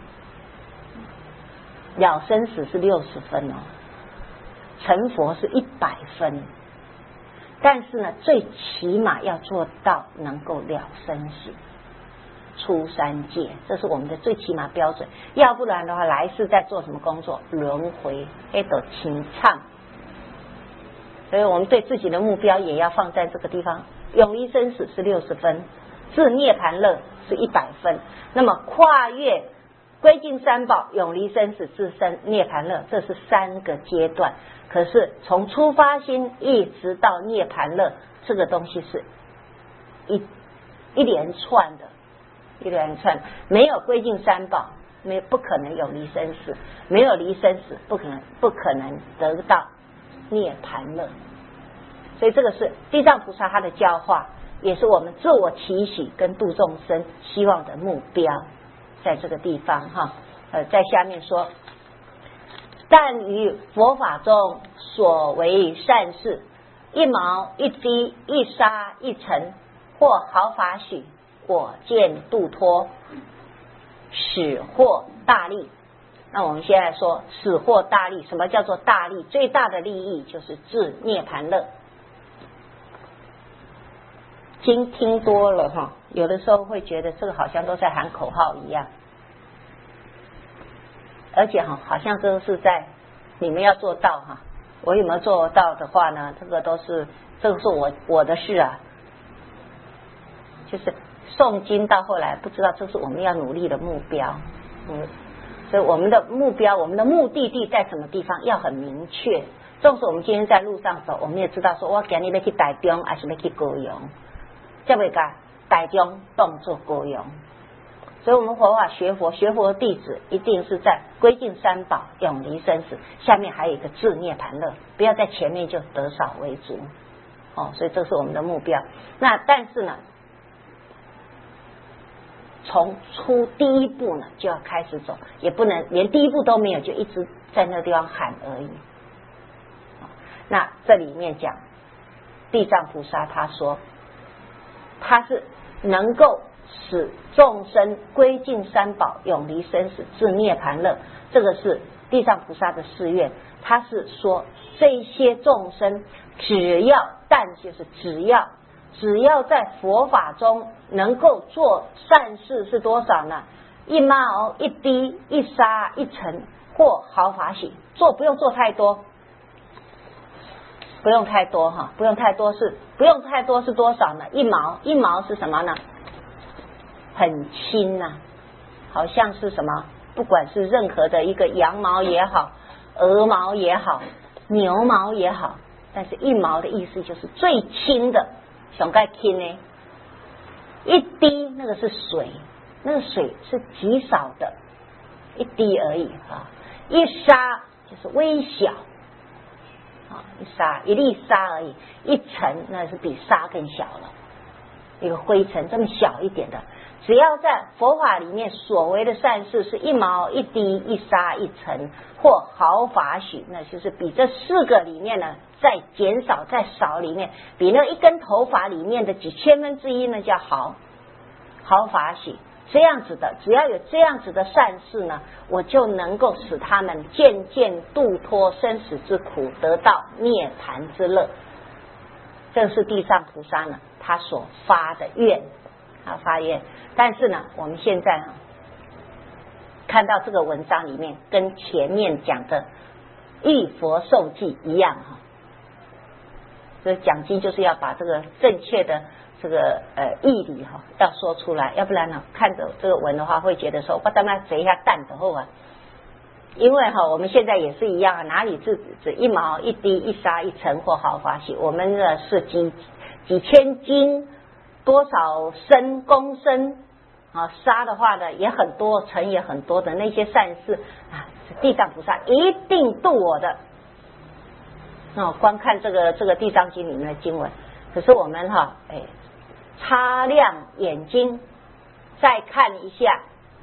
了生死是六十分哦，成佛是一百分，但是呢，最起码要做到能够了生死。出三界，这是我们的最起码标准，要不然的话，来世在做什么工作？轮回，那都清唱。所以我们对自己的目标也要放在这个地方。永离生死是六十分，至涅槃乐是一百分。那么跨越归敬三宝、永离生死至生涅槃乐，这是三个阶段。可是从出发心一直到涅槃乐，这个东西是一一连串的。一连串，没有归敬三宝，没不可能有离生死，没有离生死，不可能不可能得到涅槃乐。所以这个是地藏菩萨他的教化，也是我们自我期许跟度众生希望的目标，在这个地方哈。呃，在下面说，但于佛法中所为善事，一毛一滴一沙一尘，或毫发许。我见度脱，使获大利。那我们现在说使获大利，什么叫做大利？最大的利益就是至涅槃乐。经听多了哈，有的时候会觉得这个好像都在喊口号一样，而且哈，好像都是在你们要做到哈。我有没有做到的话呢？这个都是这个是我我的事啊，就是。诵经到后来，不知道这是我们要努力的目标，嗯，所以我们的目标，我们的目的地在什么地方要很明确。纵使我们今天在路上走，我们也知道说，我今天要去台中，还是要去高雄，这么个台中动作高雄。所以我们佛法学佛，学佛的弟子一定是在归敬三宝、永离生死，下面还有一个至涅槃乐，不要在前面就得少为足。哦，所以这是我们的目标。那但是呢？从出第一步呢，就要开始走，也不能连第一步都没有，就一直在那个地方喊而已。那这里面讲，地藏菩萨他说，他是能够使众生归敬三宝，永离生死，至涅槃乐，这个是地藏菩萨的誓愿。他是说，这些众生只要，但就是只要。只要在佛法中能够做善事是多少呢？一毛一滴一沙一尘或毫发许，做不用做太多，不用太多哈，不用太多是不用太多是多少呢？一毛一毛是什么呢？很轻呐、啊，好像是什么？不管是任何的一个羊毛也好，鹅毛也好，牛毛也好，但是一毛的意思就是最轻的。上盖轻呢， 一滴那个是水，那个水是极少的，一滴而已啊。一沙就是微小啊，一沙一粒沙而已，一尘那是比沙更小了，一个灰尘这么小一点的。只要在佛法里面所谓的善事是一毛一滴一沙一尘或毫法许，那就是比这四个里面呢再减少再少里面，比那一根头发里面的几千分之一呢叫毫毫法许。这样子的，只要有这样子的善事呢，我就能够使他们渐渐度脱生死之苦，得到涅槃之乐。这是地藏菩萨呢他所发的愿，他发愿。但是呢，我们现在看到这个文章里面跟前面讲的忆佛受记一样哈，这讲经就是要把这个正确的这个呃义理哈要说出来，要不然呢看着这个文的话会觉得说我当然贼一下蛋的后啊，因为哈我们现在也是一样啊，哪里是指一毛一滴一沙一尘或毫法许，我们呢是几几千斤多少升公升啊，沙的话呢也很多，尘也很多的那些善事啊，地藏菩萨一定度我的。那、哦、光看这个这个地藏经里面的经文，可是我们哈哎擦亮眼睛再看一下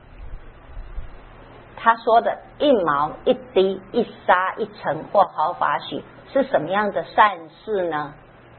他说的一毛一滴一沙一尘或毫法许是什么样的善事呢？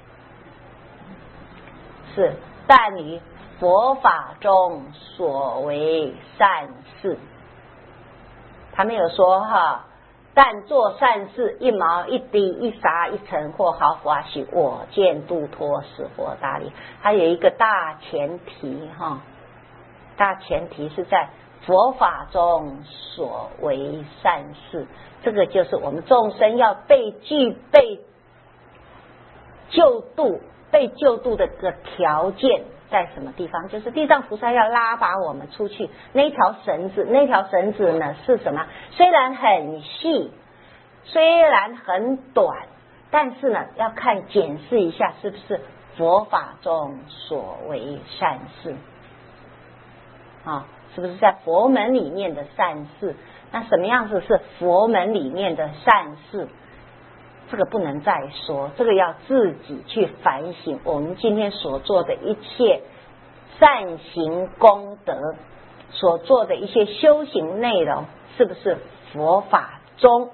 是但于佛法中所为善事。他没有说哈，但做善事一毛一滴一沙一尘或毫法许，我见度脱使佛大利。它有一个大前提哈，大前提是在佛法中所为善事，这个就是我们众生要被具备救度被救度的个条件在什么地方？就是地藏菩萨要拉拔我们出去，那条绳子，那条绳子呢是什么？虽然很细，虽然很短，但是呢要看检视一下是不是佛法中所为善事啊，是不是在佛门里面的善事？那什么样子是佛门里面的善事？这个不能再说，这个要自己去反省。我们今天所做的一切善行功德，所做的一些修行内容，是不是佛法中？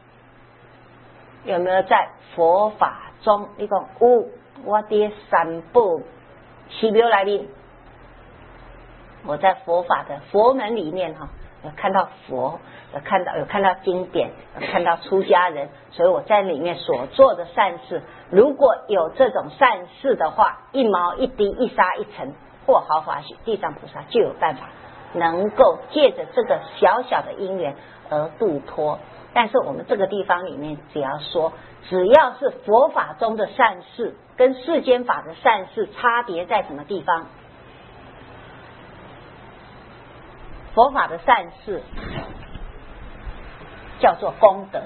有没有在佛法中？你讲有，我在三宝奇妙来临，我在佛法的佛门里面哈，有看到佛，有看到有看到经典，有看到出家人，所以我在里面所做的善事，如果有这种善事的话，一毛一滴一沙一尘或毫法许，地藏菩萨就有办法能够借着这个小小的因缘而度脱。但是我们这个地方里面只要说，只要是佛法中的善事跟世间法的善事差别在什么地方？佛法的善事叫做功德，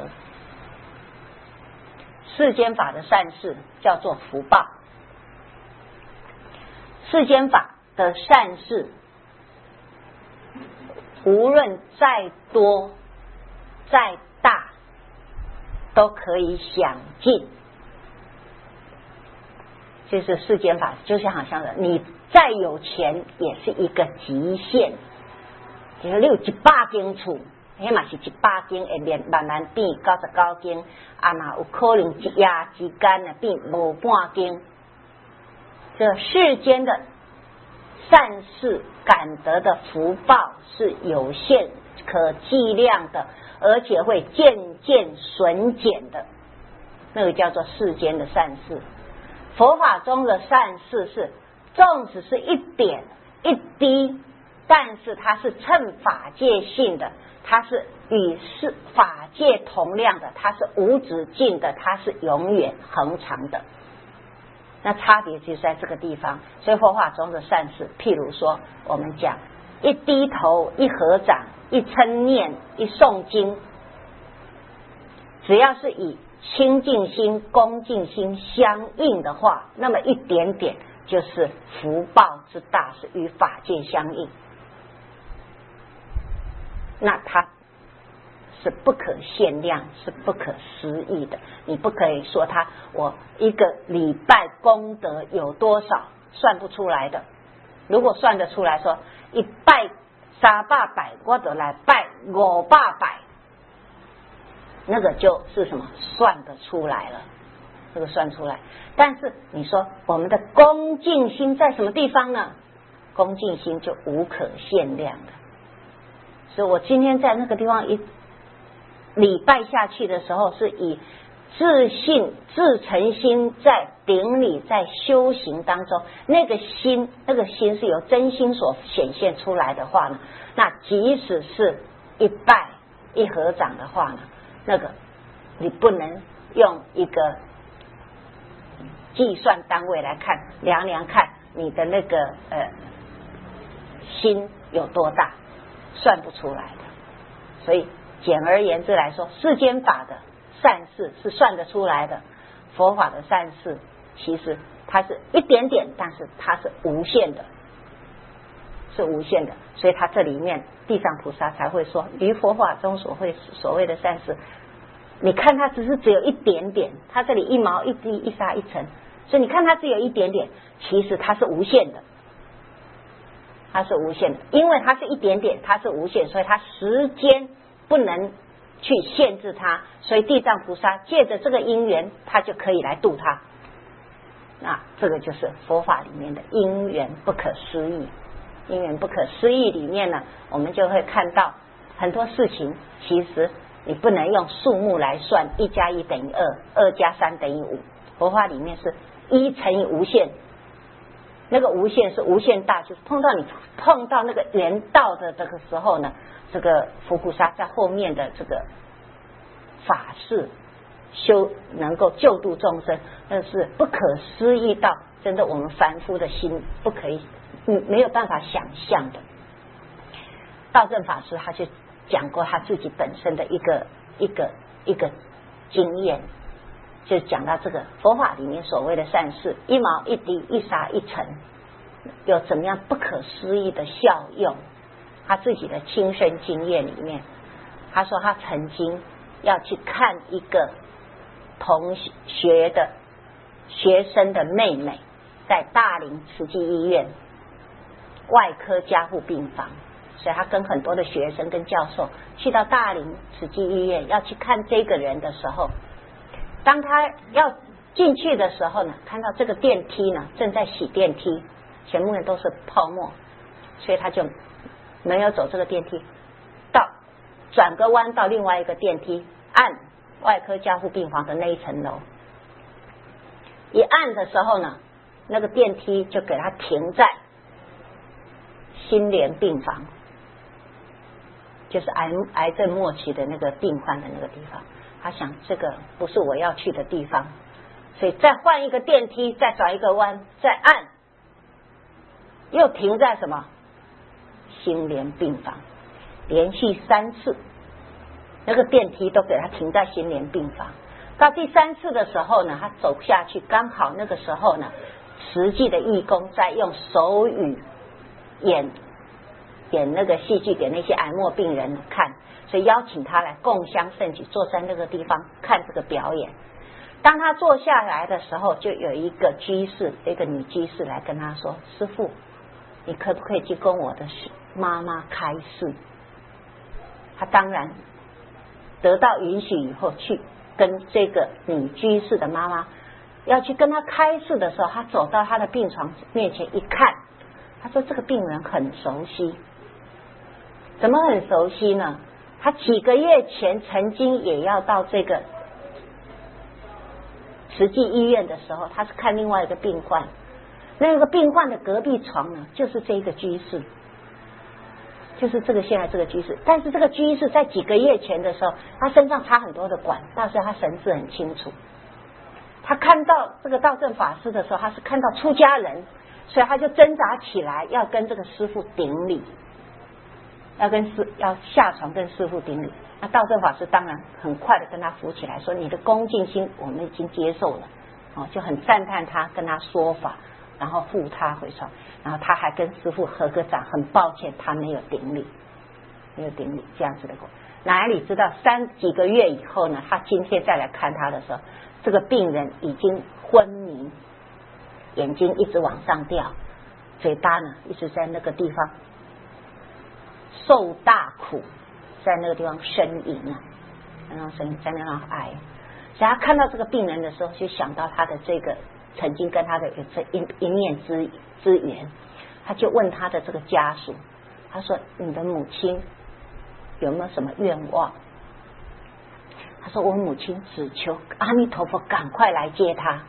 世间法的善事叫做福报。世间法的善事无论再多再大都可以享尽，就是世间法就像好像的你再有钱也是一个极限，就是你有一百间厝，迄嘛是一百间会变慢慢变九十九间，啊嘛有可能一夜之间呢变无半间。这世间的善事感得的福报是有限可计量的，而且会渐渐损减的，那个叫做世间的善事。佛法中的善事是纵使是一点一滴，但是它是称法界性的，它是与是法界同量的，它是无止境的，它是永远恒长的。那差别就在这个地方。所以佛法中的善事，譬如说我们讲一低头一合掌一称念一诵经，只要是以清净心恭敬心相应的话，那么一点点就是福报之大是与法界相应，那它是不可限量，是不可思议的。你不可以说他我一个礼拜功德有多少，算不出来的。如果算得出来说一拜三百拜，我就来拜五百拜，那个就是什么算得出来了，这个算出来。但是你说我们的恭敬心在什么地方呢？恭敬心就无可限量的。所以我今天在那个地方一礼拜下去的时候，是以自信自诚心在顶礼，在修行当中，那个心那个心是由真心所显现出来的话呢，那即使是一拜一合掌的话呢，那个你不能用一个计算单位来看量量看你的那个呃心有多大，算不出来的。所以简而言之来说，世间法的善事是算得出来的，佛法的善事其实它是一点点，但是它是无限的，是无限的。所以它这里面地藏菩萨才会说，于佛法中所会所谓的善事，你看它只是只有一点点，它这里一毛一滴一沙一尘，所以你看它只有一点点，其实它是无限的，它是无限的，因为它是一点点，它是无限，所以它时间不能去限制它，所以地藏菩萨借着这个因缘，他就可以来度他。那这个就是佛法里面的因缘不可思议。因缘不可思议里面呢，我们就会看到很多事情，其实你不能用数目来算，一加一等于二，二加三等于五。佛法里面是一乘以无限，那个无限是无限大，就是碰到你碰到那个圆道的这个时候呢，这个佛菩萨在后面的这个法事修能够救度众生，那是不可思议到真的我们凡夫的心不可以，嗯，没有办法想象的。道正法师他就讲过他自己本身的一个一个一个经验，就讲到这个佛法里面所谓的善事，一毛一滴一沙一尘，有怎么样不可思议的效用。他自己的亲身经验里面，他说他曾经要去看一个同学的学生的妹妹，在大林慈济医院外科加护病房，所以他跟很多的学生跟教授去到大林慈济医院要去看这个人的时候，当他要进去的时候呢，看到这个电梯呢正在洗电梯，全部人都是泡沫，所以他就没有走这个电梯，到转个弯到另外一个电梯，按外科加护病房的那一层楼，一按的时候呢，那个电梯就给他停在心莲病房，就是癌癌症末期的那个病患的那个地方。他想这个不是我要去的地方，所以再换一个电梯，再转一个弯，再按，又停在什么心莲病房，连续三次那个电梯都给他停在心莲病房。到第三次的时候呢，他走下去，刚好那个时候呢，实际的义工在用手语演演那个戏剧给那些癌末病人看，所以邀请他来共襄盛举，坐在那个地方看这个表演。当他坐下来的时候，就有一个居士，一个女居士来跟他说，师父，你可不可以去跟我的妈妈开示？他当然得到允许以后，去跟这个女居士的妈妈要去跟他开示的时候，他走到他的病床面前一看，他说这个病人很熟悉。怎么很熟悉呢？他几个月前曾经也要到这个慈济医院的时候，他是看另外一个病患，那个病患的隔壁床呢，就是这个居士，就是这个现在这个居士。但是这个居士在几个月前的时候，他身上插很多的管，但是他神志很清楚。他看到这个道正法师的时候，他是看到出家人，所以他就挣扎起来要跟这个师父顶礼，要跟师要下床跟师父顶礼。那道正法师当然很快的跟他扶起来，说你的恭敬心我们已经接受了，哦，就很赞叹他，跟他说法， 然后护他回床，然后他还跟师父合个掌，很抱歉他没有顶礼，没有顶礼这样子的过。哪里知道三几个月以后呢，他今天再来看他的时候，这个病人已经昏迷，眼睛一直往上掉，嘴巴呢一直在那个地方受大苦，在那个地方呻吟啊，然后呻吟在那样哀。所以他看到这个病人的时候，就想到他的这个曾经跟他的有这一一面之之缘，他就问他的这个家属，他说：“你的母亲有没有什么愿望？”他说：“我母亲只求阿弥陀佛赶快来接他。”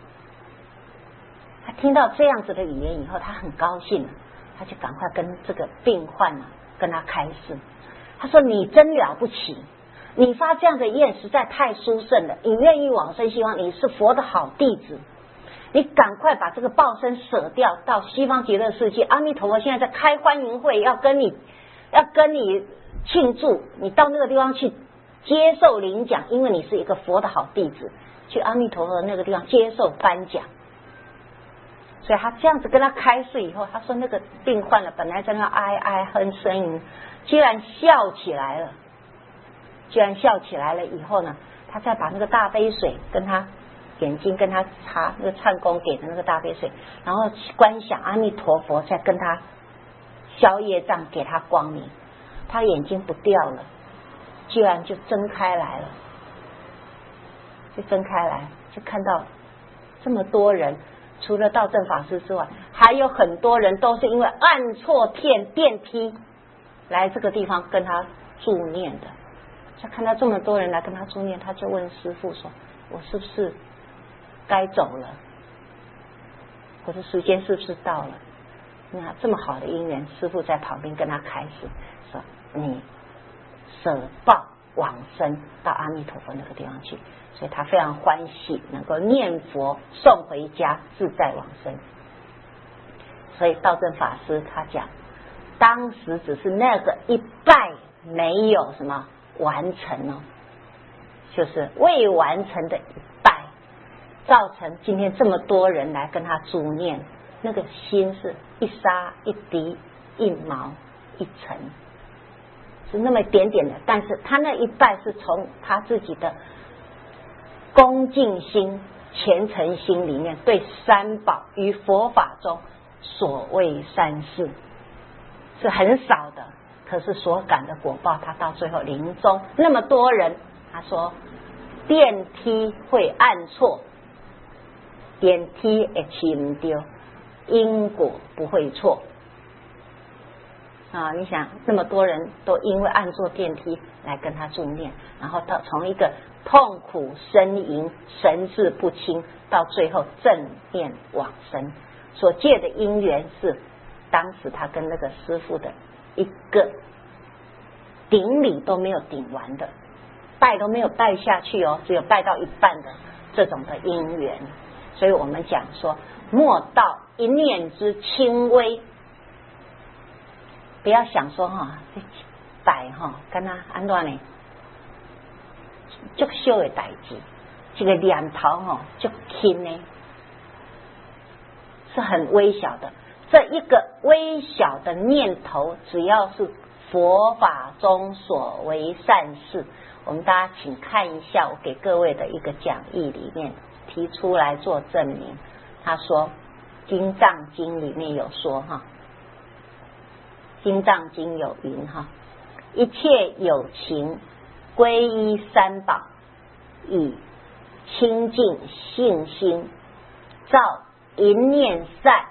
他听到这样子的语言以后，他很高兴，他就赶快跟这个病患啊跟他开示。他说：“你真了不起，你发这样的愿实在太殊胜了，你愿意往生西方，你是佛的好弟子，你赶快把这个报身舍掉，到西方极乐世界，阿弥陀佛现在在开欢迎会，要跟你要跟你庆祝，你到那个地方去接受领奖，因为你是一个佛的好弟子，去阿弥陀佛那个地方接受颁奖。”所以他这样子跟他开示以后，他说那个病患了本来在那哀哀哼呻吟，居然笑起来了，居然笑起来了以后呢，他再把那个大杯水跟他眼睛跟他擦那个忏公给的那个大杯水，然后观想阿弥陀佛再跟他消业障，给他光明，他眼睛不掉了，居然就睁开来了，就睁开来就看到这么多人，除了道正法师之外，还有很多人都是因为按错电电梯来这个地方跟他助念的。他看到这么多人来跟他助念，他就问师父说：“我是不是该走了？我的时间是不是到了？”那这么好的因缘，师父在旁边跟他开示说：“你舍报往生到阿弥陀佛那个地方去。”所以他非常欢喜能够念佛送回家，自在往生。所以道正法师他讲，当时只是那个一拜没有什么完成哦，就是未完成的一拜，造成今天这么多人来跟他助念，那个心是一沙一滴一毛一尘，是那么一点点的，但是他那一拜是从他自己的恭敬心、虔诚心里面对三宝与佛法中所谓善事是很少的，可是所感的果报，他到最后临终那么多人，他说电梯会按错，电梯会骑不丢，因果不会错啊！你想那么多人都因为按错电梯来跟他助念，然后到从一个痛苦呻吟、神志不清，到最后正念往生，所借的因缘是当时他跟那个师父的一个顶礼都没有顶完的，拜都没有拜下去哦，只有拜到一半的这种的因缘。所以我们讲说，莫道一念之轻微，不要想说哈，这拜哈，跟他安怎呢？足小的代志，这个念头哈，足轻呢，是很微小的。这一个微小的念头，只要是佛法中所为善事，我们大家请看一下我给各位的一个讲义里面提出来做证明。他说，《经藏经》里面有说哈，《经藏经》有云哈，一切有情皈依三宝，以清净信心造一念善，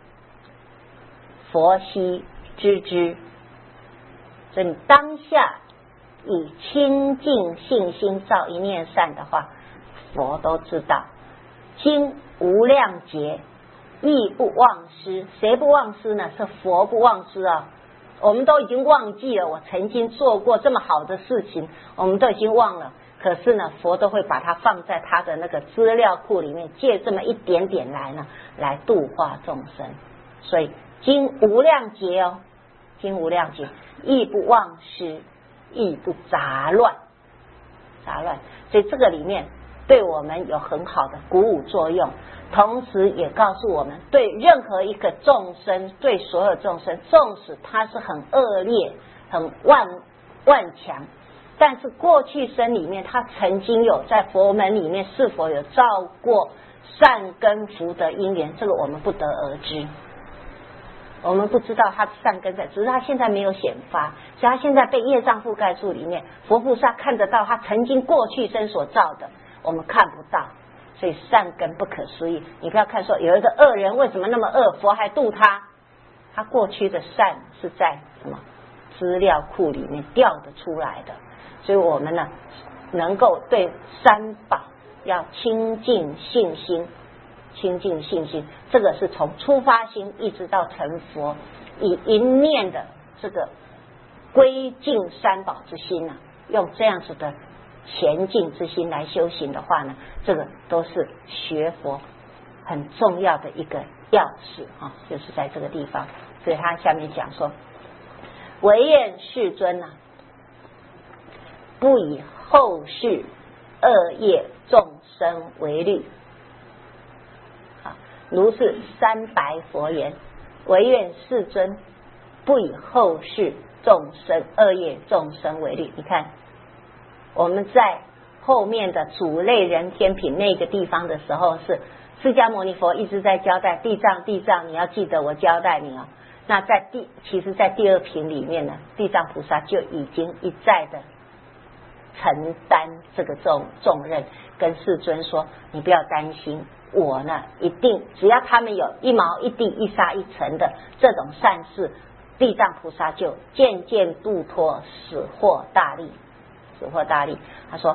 佛悉知之。所以你当下以清净信心造一念善的话，佛都知道。经无量劫亦不忘失，谁不忘失呢？是佛不忘失啊！我们都已经忘记了我曾经做过这么好的事情，我们都已经忘了。可是呢，佛都会把它放在他的那个资料库里面，借这么一点点来呢，来度化众生。所以经无量劫哦，经无量劫亦不忘失，亦不杂乱，杂乱。所以这个里面对我们有很好的鼓舞作用。 同时也告诉我们，对任何一个众生，对所有众生，纵使他是很恶劣、很万万强，但是过去生里面他曾经有在佛门里面是否有造过善根福德因缘，这个我们不得而知，我们不知道他善根在，只是他现在没有显发，所以他现在被业障覆盖住里面，佛菩萨看得到他曾经过去生所造的，我们看不到，所以善根不可思议。你不要看说有一个恶人为什么那么恶，佛还度他，他过去的善是在什么资料库里面调得出来的，所以我们呢能够对三宝要清净信心，清净信心，这个是从出发心一直到成佛，以一念的这个归敬三宝之心啊，用这样子的前进之心来修行的话呢，这个都是学佛很重要的一个要事啊，就是在这个地方。所以他下面讲说，唯愿世尊啊，不以后世恶业众生为虑。如是三白佛言，唯愿世尊不以后世众生恶业众生为虑。你看我们在后面的主类人天品那个地方的时候，是释迦牟尼佛一直在交代地藏地藏，你要记得我交代你哦。那在第其实在第二品里面呢，地藏菩萨就已经一再的承担这个重重任，跟世尊说你不要担心，我呢一定只要他们有一毛一地一沙一尘的这种善事，地藏菩萨就渐渐度脱，使获大利，使获大利。他说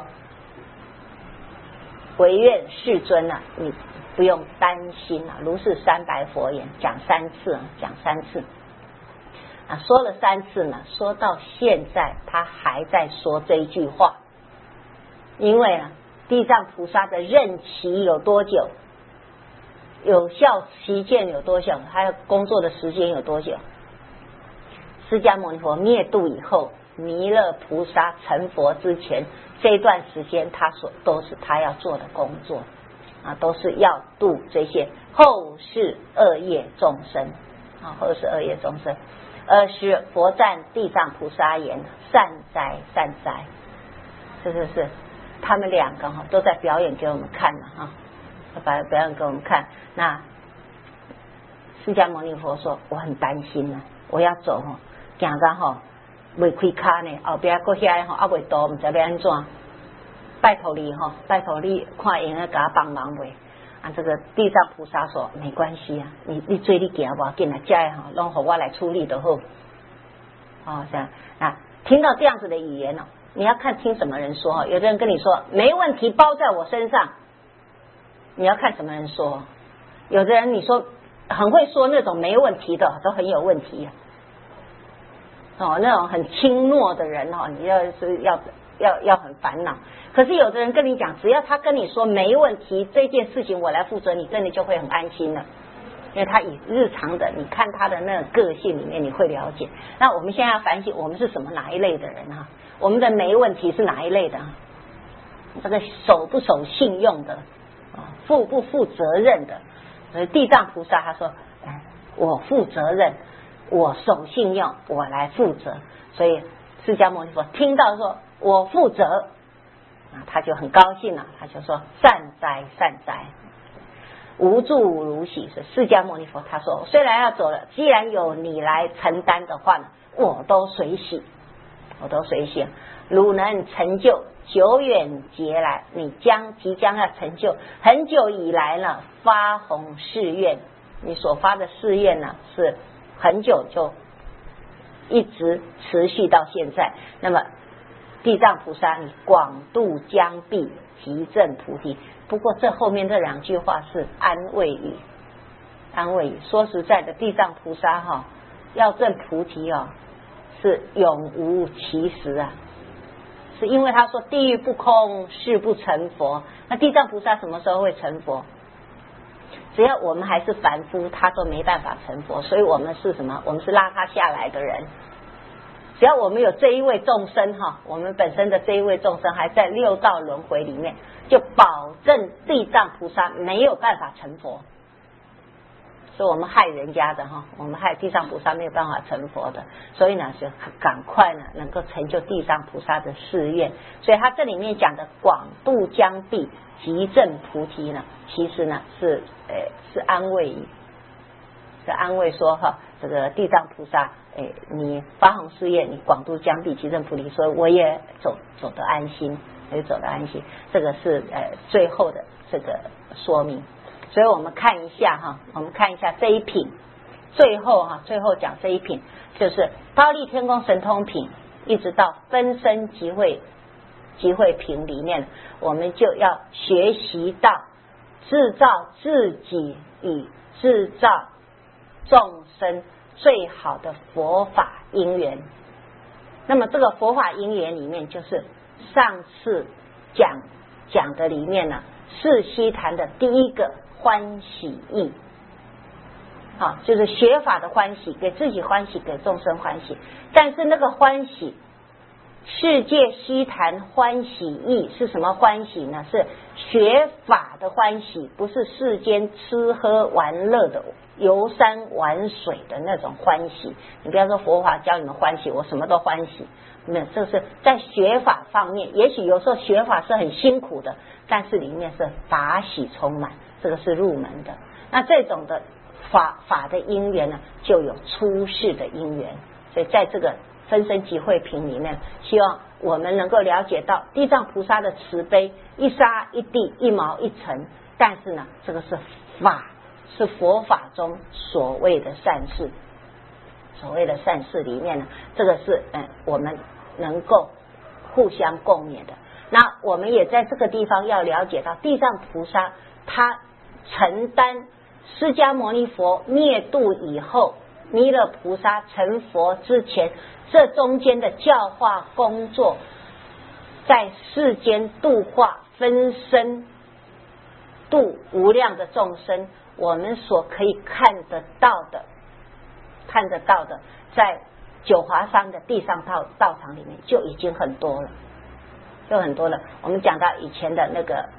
唯愿世尊啊，你不用担心啊，如是三白佛言，讲三次，讲三次啊，说了三次呢，说到现在他还在说这一句话，因为啊，地藏菩萨的任期有多久，有效期间有多久，还有工作的时间有多久？释迦牟尼佛灭度以后，弥勒菩萨成佛之前这一段时间，他所都是他要做的工作啊，都是要度这些后世恶业众生啊，后世恶业众生。二是佛赞地藏菩萨言，善哉善哉，是是是，他们两个哈都在表演给我们看了哈，把表演给我们看。那释迦牟尼佛说，我很担心呢、啊，我要走哈，行到哈未开卡呢，后边过遐哈还未到，唔知要安怎，拜托你哈，拜托你看用个给他帮忙未？啊，这个地藏菩萨说没关系啊，你你做你行吧，进来家哈，让我来处理就好。哦，这样啊，听到这样子的语言哦，你要看听什么人说。有的人跟你说没问题，包在我身上，你要看什么人说。有的人你说很会说那种没问题的，都很有问题啊。哦，那种很轻诺的人哦，你要是要要要很烦恼。可是有的人跟你讲，只要他跟你说没问题，这件事情我来负责，你真的就会很安心了。因为他以日常的，你看他的那个个性里面，你会了解。那我们现在要反省，我们是什么哪一类的人哈？我们的没问题是哪一类的？这个守不守信用的，负不负责任的？所以地藏菩萨他说，哎，我负责任，我守信用，我来负责。所以释迦牟尼佛听到说我负责，啊，他就很高兴了，他就说善哉善哉。无助如喜，是释迦牟尼佛他说，虽然要走了，既然有你来承担的话呢，我都随喜，我都随喜。汝能成就久远劫来，你将即将要成就很久以来呢发弘誓愿，你所发的誓愿呢是很久就一直持续到现在。那么地藏菩萨你广度将毕，即证菩提。不过这后面这两句话是安慰语，安慰语。说实在的，地藏菩萨哈、哦、要证菩提哦，是永无其时啊，是因为他说地狱不空，誓不成佛。那地藏菩萨什么时候会成佛？只要我们还是凡夫，他都没办法成佛。所以我们是什么？我们是拉他下来的人。 只要我们有这一位众生哈，我们本身的这一位众生还在六道轮回里面，就保证地藏菩萨没有办法成佛。是我们害人家的哈，我们害地藏菩萨没有办法成佛的，所以呢就赶快呢能够成就地藏菩萨的誓愿。所以他这里面讲的广度将毕即证菩提呢，其实呢是呃是安慰语，是安慰说哈，这个地藏菩萨，哎，你发弘誓愿，你广度将毕即证菩提，所以我也走走得安心，也走得安心。这个是呃最后的这个说明。所以我们看一下哈，我们看一下这一品，最后哈，最后讲这一品就是忉利天宫神通品，一直到分身集会集会品里面，我们就要学习到制造自己与制造众生最好的佛法因缘。那么这个佛法因缘里面，就是上次讲讲的里面呢，是悉檀的第一个欢喜意，好，就是学法的欢喜，给自己欢喜，给众生欢喜。但是那个欢喜，世界悉檀欢喜意是什么欢喜呢？是学法的欢喜，不是世间吃喝玩乐的游山玩水的那种欢喜。你不要说佛法教你们欢喜，我什么都欢喜，没有，这是在学法方面，也许有时候学法是很辛苦的，但是里面是法喜充满，这个是入门的。那这种的法法的因缘呢，就有出世的因缘。所以在这个分身集会品里面，希望我们能够了解到地藏菩萨的慈悲，一沙一地，一毛一尘。但是呢，这个是法，是佛法中所谓的善事，所谓的善事里面呢，这个是嗯我们能够互相共勉的。那我们也在这个地方要了解到，地藏菩萨他承担释迦牟尼佛灭度以后，弥勒菩萨成佛之前，这中间的教化工作，在世间度化分身度无量的众生，我们所可以看得到的看得到的，在九华山的地藏道道场里面就已经很多了，就很多了。我们讲到以前的那个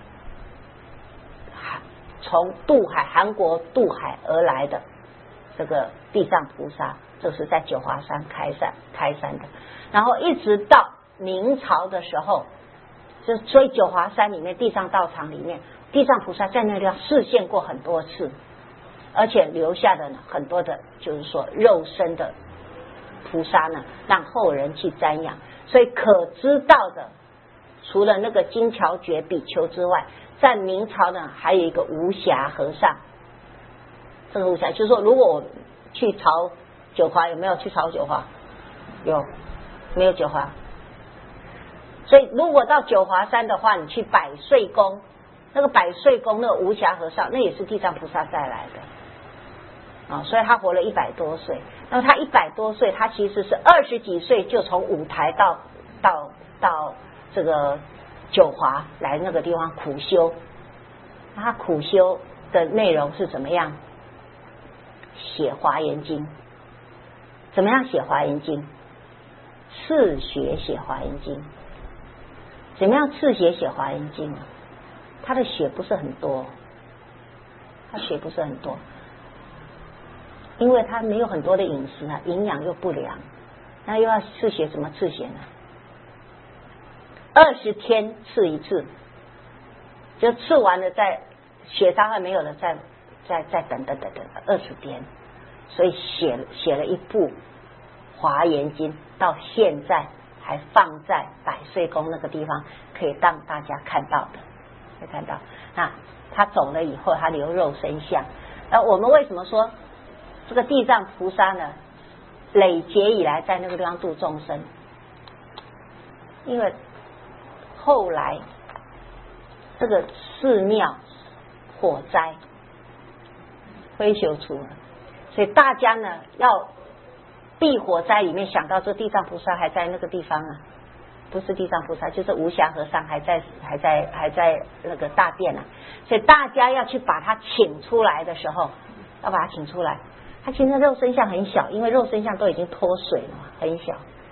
从渡海韩国渡海而来的这个地藏菩萨，就是在九华山开山开山的，然后一直到明朝的时候，就所以九华山里面地藏道场里面，地藏菩萨在那里示现过很多次，而且留下的呢很多的就是说肉身的菩萨呢，让后人去瞻仰。所以可知道的，除了那个金乔觉比丘之外，在明朝呢还有一个无暇和尚。这个无暇就是说，如果我去朝九华，有没有去朝九华？有，没有九华？所以如果到九华山的话，你去百岁宫，那个百岁宫那个无暇和尚，那也是地藏菩萨带来的啊，所以他活了一百多岁。那么他一百多岁，他其实是二十几岁就从五台到到到这个九华来那个地方苦修。他苦修的内容是怎么样？写华严经。怎么样写华严经？次学写华严经。怎么样次学写华严经啊？他的血不是很多，他血不是很多，因为他没有很多的饮食啊，营养又不良，那又要次血，怎么次血呢？二十天次一次，就吃完了再血伤还没有了，再再再等等等等二十天，所以写写了一部华严经，到现在还放在百岁宫那个地方，可以让大家看到的，可以看到。那他走了以后，他留肉身像。而我们为什么说这个地藏菩萨呢？累劫以来在那个地方度众生，因为后来这个寺庙火灾灰修出了，所以大家呢要避火灾里面想到这地藏菩萨还在那个地方啊，不是地藏菩萨，就是无暇和尚还在还在还在那个大殿啊，所以大家要去把他请出来的时候，要把他请出来。他其实肉身像很小，因为肉身像都已经脱水了嘛，很小，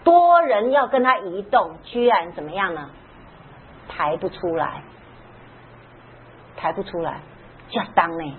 多人要跟他移动，居然怎么样呢？抬不出来，抬不出来，加当呢，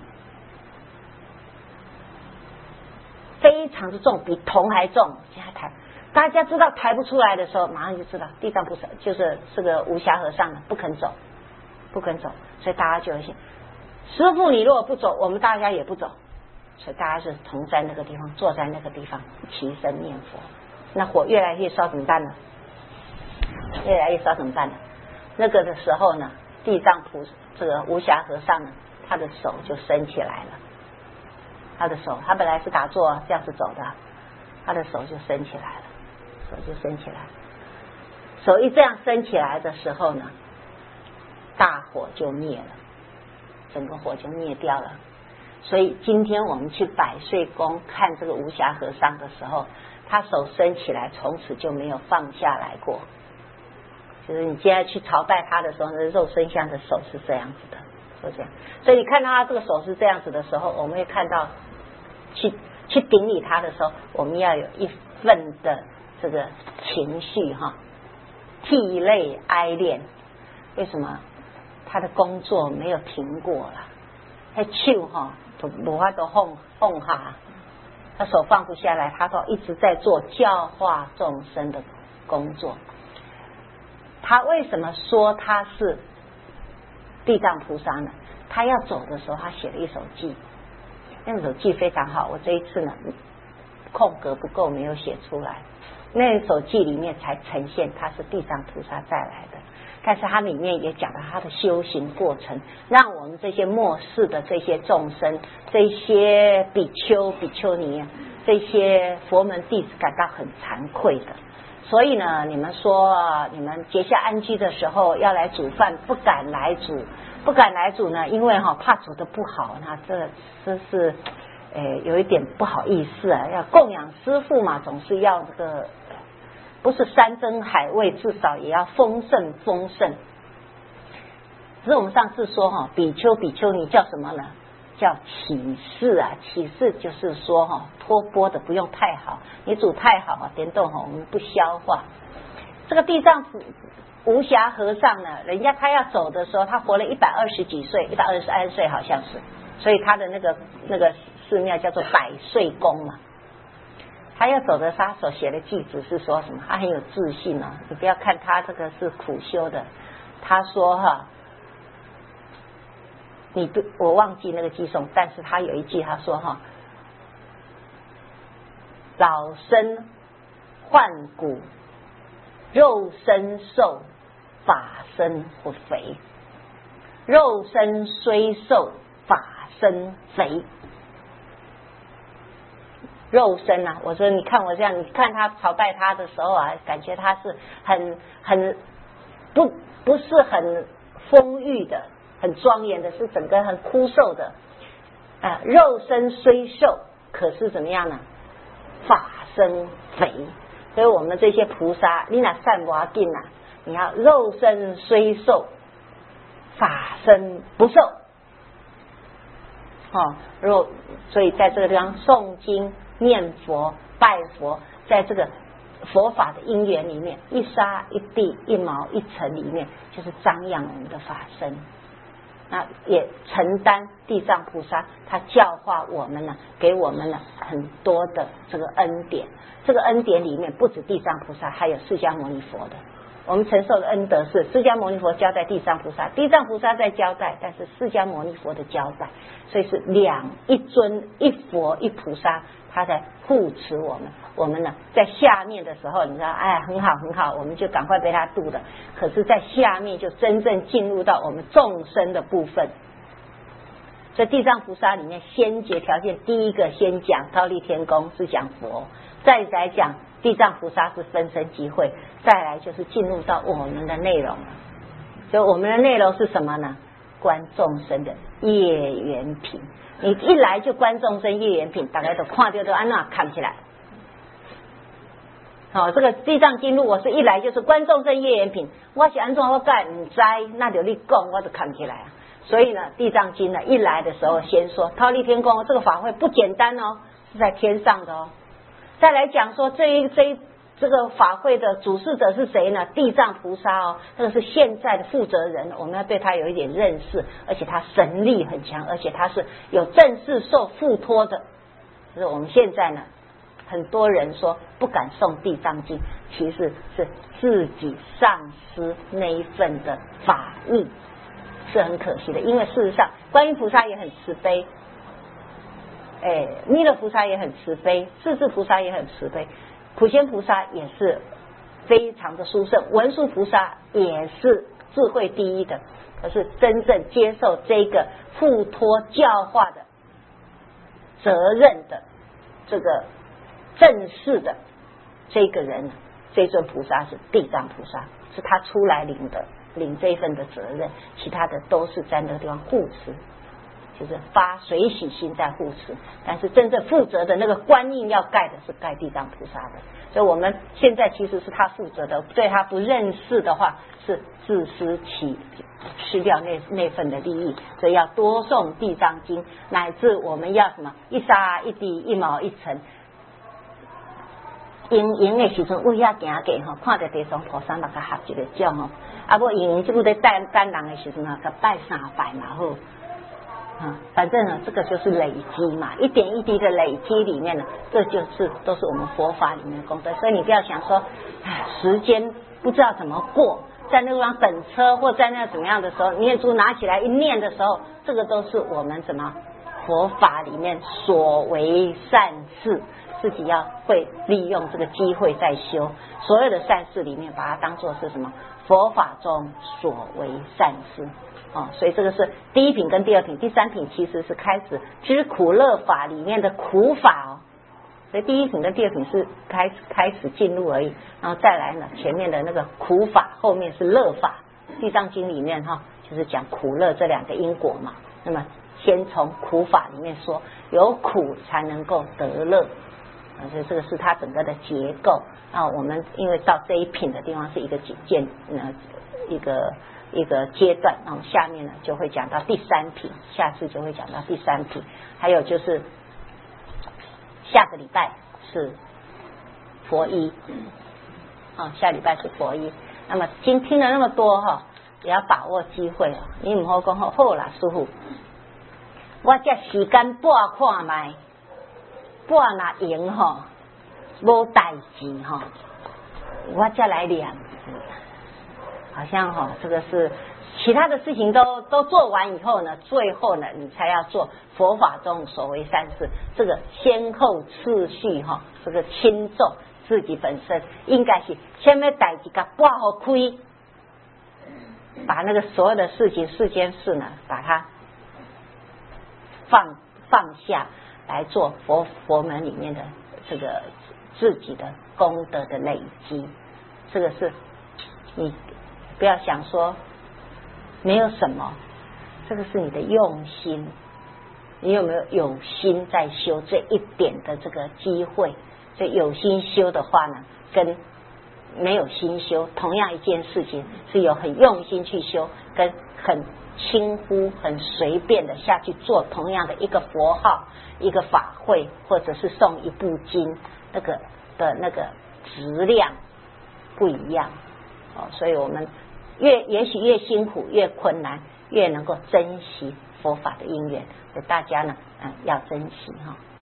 非常的重，比铜还重。现在抬，大家知道抬不出来的时候，马上就知道地藏菩萨就是这个无暇和尚不肯走，不肯走，所以大家就会信。师父，你如果不走，我们大家也不走。所以大家是同在那个地方，坐在那个地方齐声念佛。那火越来越烧怎么办呢？越来越烧怎么办呢？那个的时候呢，地藏菩萨这个无暇和尚呢，他的手就伸起来了。他的手，他本来是打坐这样子走的，他的手就伸起来了，手就伸起来。手一这样伸起来的时候呢，大火就灭了，整个火就灭掉了。所以今天我们去百岁宫看这个无暇和尚的时候，他手伸起来，从此就没有放下来过。就是你现在去朝拜他的时候，那肉身像的手是这样子的，就这样。所以你看到他这个手是这样子的时候，我们会看到去去顶礼他的时候，我们要有一份的这个情绪哈，涕泪哀恋。为什么？他的工作没有停过了，他手哈都无法都放放下，他手放不下来，他都一直在做教化众生的工作。他为什么说他是地藏菩萨呢？他要走的时候，他写了一首偈，那首偈非常好。我这一次呢，空格不够，没有写出来。那首偈里面才呈现他是地藏菩萨再来的，但是它里面也讲了他的修行过程，让我们这些末世的这些众生，这些比丘、比丘尼，这些佛门弟子感到很惭愧的。所以呢，你们说你们结下安居的时候要来煮饭，不敢来煮，不敢来煮呢，因为哈、哦、怕煮的不好，那这这是呃有一点不好意思啊。要供养师父嘛，总是要这个不是山珍海味，至少也要丰盛丰盛。只是我们上次说哈、哦，比丘比丘尼叫什么呢？叫起士啊，起士就是说哈、哦，托钵的不用太好，你煮太好啊，颠动哈，我们不消化。这个地藏无暇和尚呢，人家他要走的时候，他活了一百二十几岁，一百二十三岁好像是，所以他的那个那个寺庙叫做百岁宫嘛。他要走的时候，他所写的句子是说什么？他很有自信啊，你不要看他这个是苦修的，他说哈。你不，我忘记那个偈颂，但是他有一句他说哈，老身患骨，肉身瘦，法身不肥，肉身虽瘦，法身肥。肉身啊，我说你看我这样，你看他朝拜他的时候啊，感觉他是很很不不是很丰裕的。很庄严的，是整个很枯瘦的，呃，肉身虽瘦，可是怎么样呢？法身肥。所以我们这些菩萨，你那善瓦定啊，你要肉身虽瘦，法身不瘦。哦，若所以在这个地方诵经、念佛、拜佛，在这个佛法的因缘里面，一沙一地、一毛一尘里面，就是张扬我们的法身。那也承担地藏菩萨他教化我们呢，给我们呢很多的这个恩典。这个恩典里面不止地藏菩萨，还有释迦牟尼佛的。我们承受的恩德是释迦牟尼佛交代地藏菩萨，地藏菩萨在交代，但是释迦牟尼佛的交代，所以是两一尊一佛一菩萨，他在护持我们。我们呢在下面的时候，你知道，哎，很好很好，我们就赶快被他度的。可是在下面就真正进入到我们众生的部分。所以地藏菩萨里面先决条件，第一个先讲忉利天宫是讲佛，再来讲地藏菩萨是分身集会，再来就是进入到我们的内容了。所以我们的内容是什么呢？观众生的业缘品。你一来就观众生业缘品，大家都看到都安那看起来。好、哦，这个地藏经录我是一来就是观众生业缘品，我是安怎我改唔知，那就你讲我就看起来。所以呢，地藏经呢一来的时候先说忉利天宫这个法会不简单哦，是在天上的哦。再来讲说这一这一这这个法会的主事者是谁呢？地藏菩萨哦，这个是现在的负责人，我们要对他有一点认识，而且他神力很强，而且他是有正式受付托的。就是我们现在呢，很多人说不敢诵地藏经，其实是自己丧失那一份的法力，是很可惜的。因为事实上观音菩萨也很慈悲，哎，弥勒菩萨也很慈悲，势至菩萨也很慈悲，普贤菩萨也是非常的殊胜，文殊菩萨也是智慧第一的。可是真正接受这个付托教化的责任的这个正式的这个人，这尊菩萨是地藏菩萨，是他出来领的，领这一份的责任，其他的都是在那个地方护持，就是发随喜心在护持，但是真正负责的那个官印要盖的是盖地藏菩萨的，所以我们现在其实是他负责的，对他不认识的话是自私起吃掉那那份的利益，所以要多诵地藏经，乃至我们要什么一沙一滴一毛一尘，用用的时阵为遐行过吼，看到地藏菩萨那个合一个奖哦，啊不用这个在等等人的时阵啊，个拜三拜嘛好。啊，反正呢，这个就是累积嘛，一点一滴的累积里面呢，这就是都是我们佛法里面的功德。所以你不要想说，哎，时间不知道怎么过，在那个地方等车或在那怎么样的时候，念珠拿起来一念的时候，这个都是我们什么佛法里面所为善事，自己要会利用这个机会在修。所有的善事里面，把它当作是什么佛法中所为善事。哦，所以这个是第一品跟第二品，第三品其实是开始知苦乐法里面的苦法哦。所以第一品跟第二品是开始开始进入而已，然后再来呢，前面的那个苦法，后面是乐法。地藏经里面哈、哦，就是讲苦乐这两个因果嘛。那么先从苦法里面说，有苦才能够得乐，啊，所以这个是它整个的结构。啊，我们因为到这一品的地方是一个几件呃一个。一个阶段，然后下面呢就会讲到第三品，下次就会讲到第三品，还有就是下个礼拜是佛医，啊，下礼拜是佛医。那么今听了那么多哈，也要把握机会啊！你唔好讲好好啦，师傅，我这时间半看卖，半若赢哈，无代志哈，我再来念。好像哈、哦，这个是其他的事情都都做完以后呢，最后呢，你才要做佛法中所谓善事。这个先后次序哈、哦，这个轻重自己本身应该是先要代志给挂好开，把那个所有的事情世间事呢，把它放放下来做佛佛门里面的这个自己的功德的累积。这个是你。不要想说没有什么，这个是你的用心，你有没有有心在修这一点的这个机会？所以有心修的话呢，跟没有心修同样一件事情，是有很用心去修，跟很轻忽、很随便的下去做同样的一个佛号、一个法会，或者是诵一部经，那个的那个质量不一样哦。所以我们越也许越辛苦越困难，越能够珍惜佛法的因缘，所以大家呢，嗯，要珍惜哈。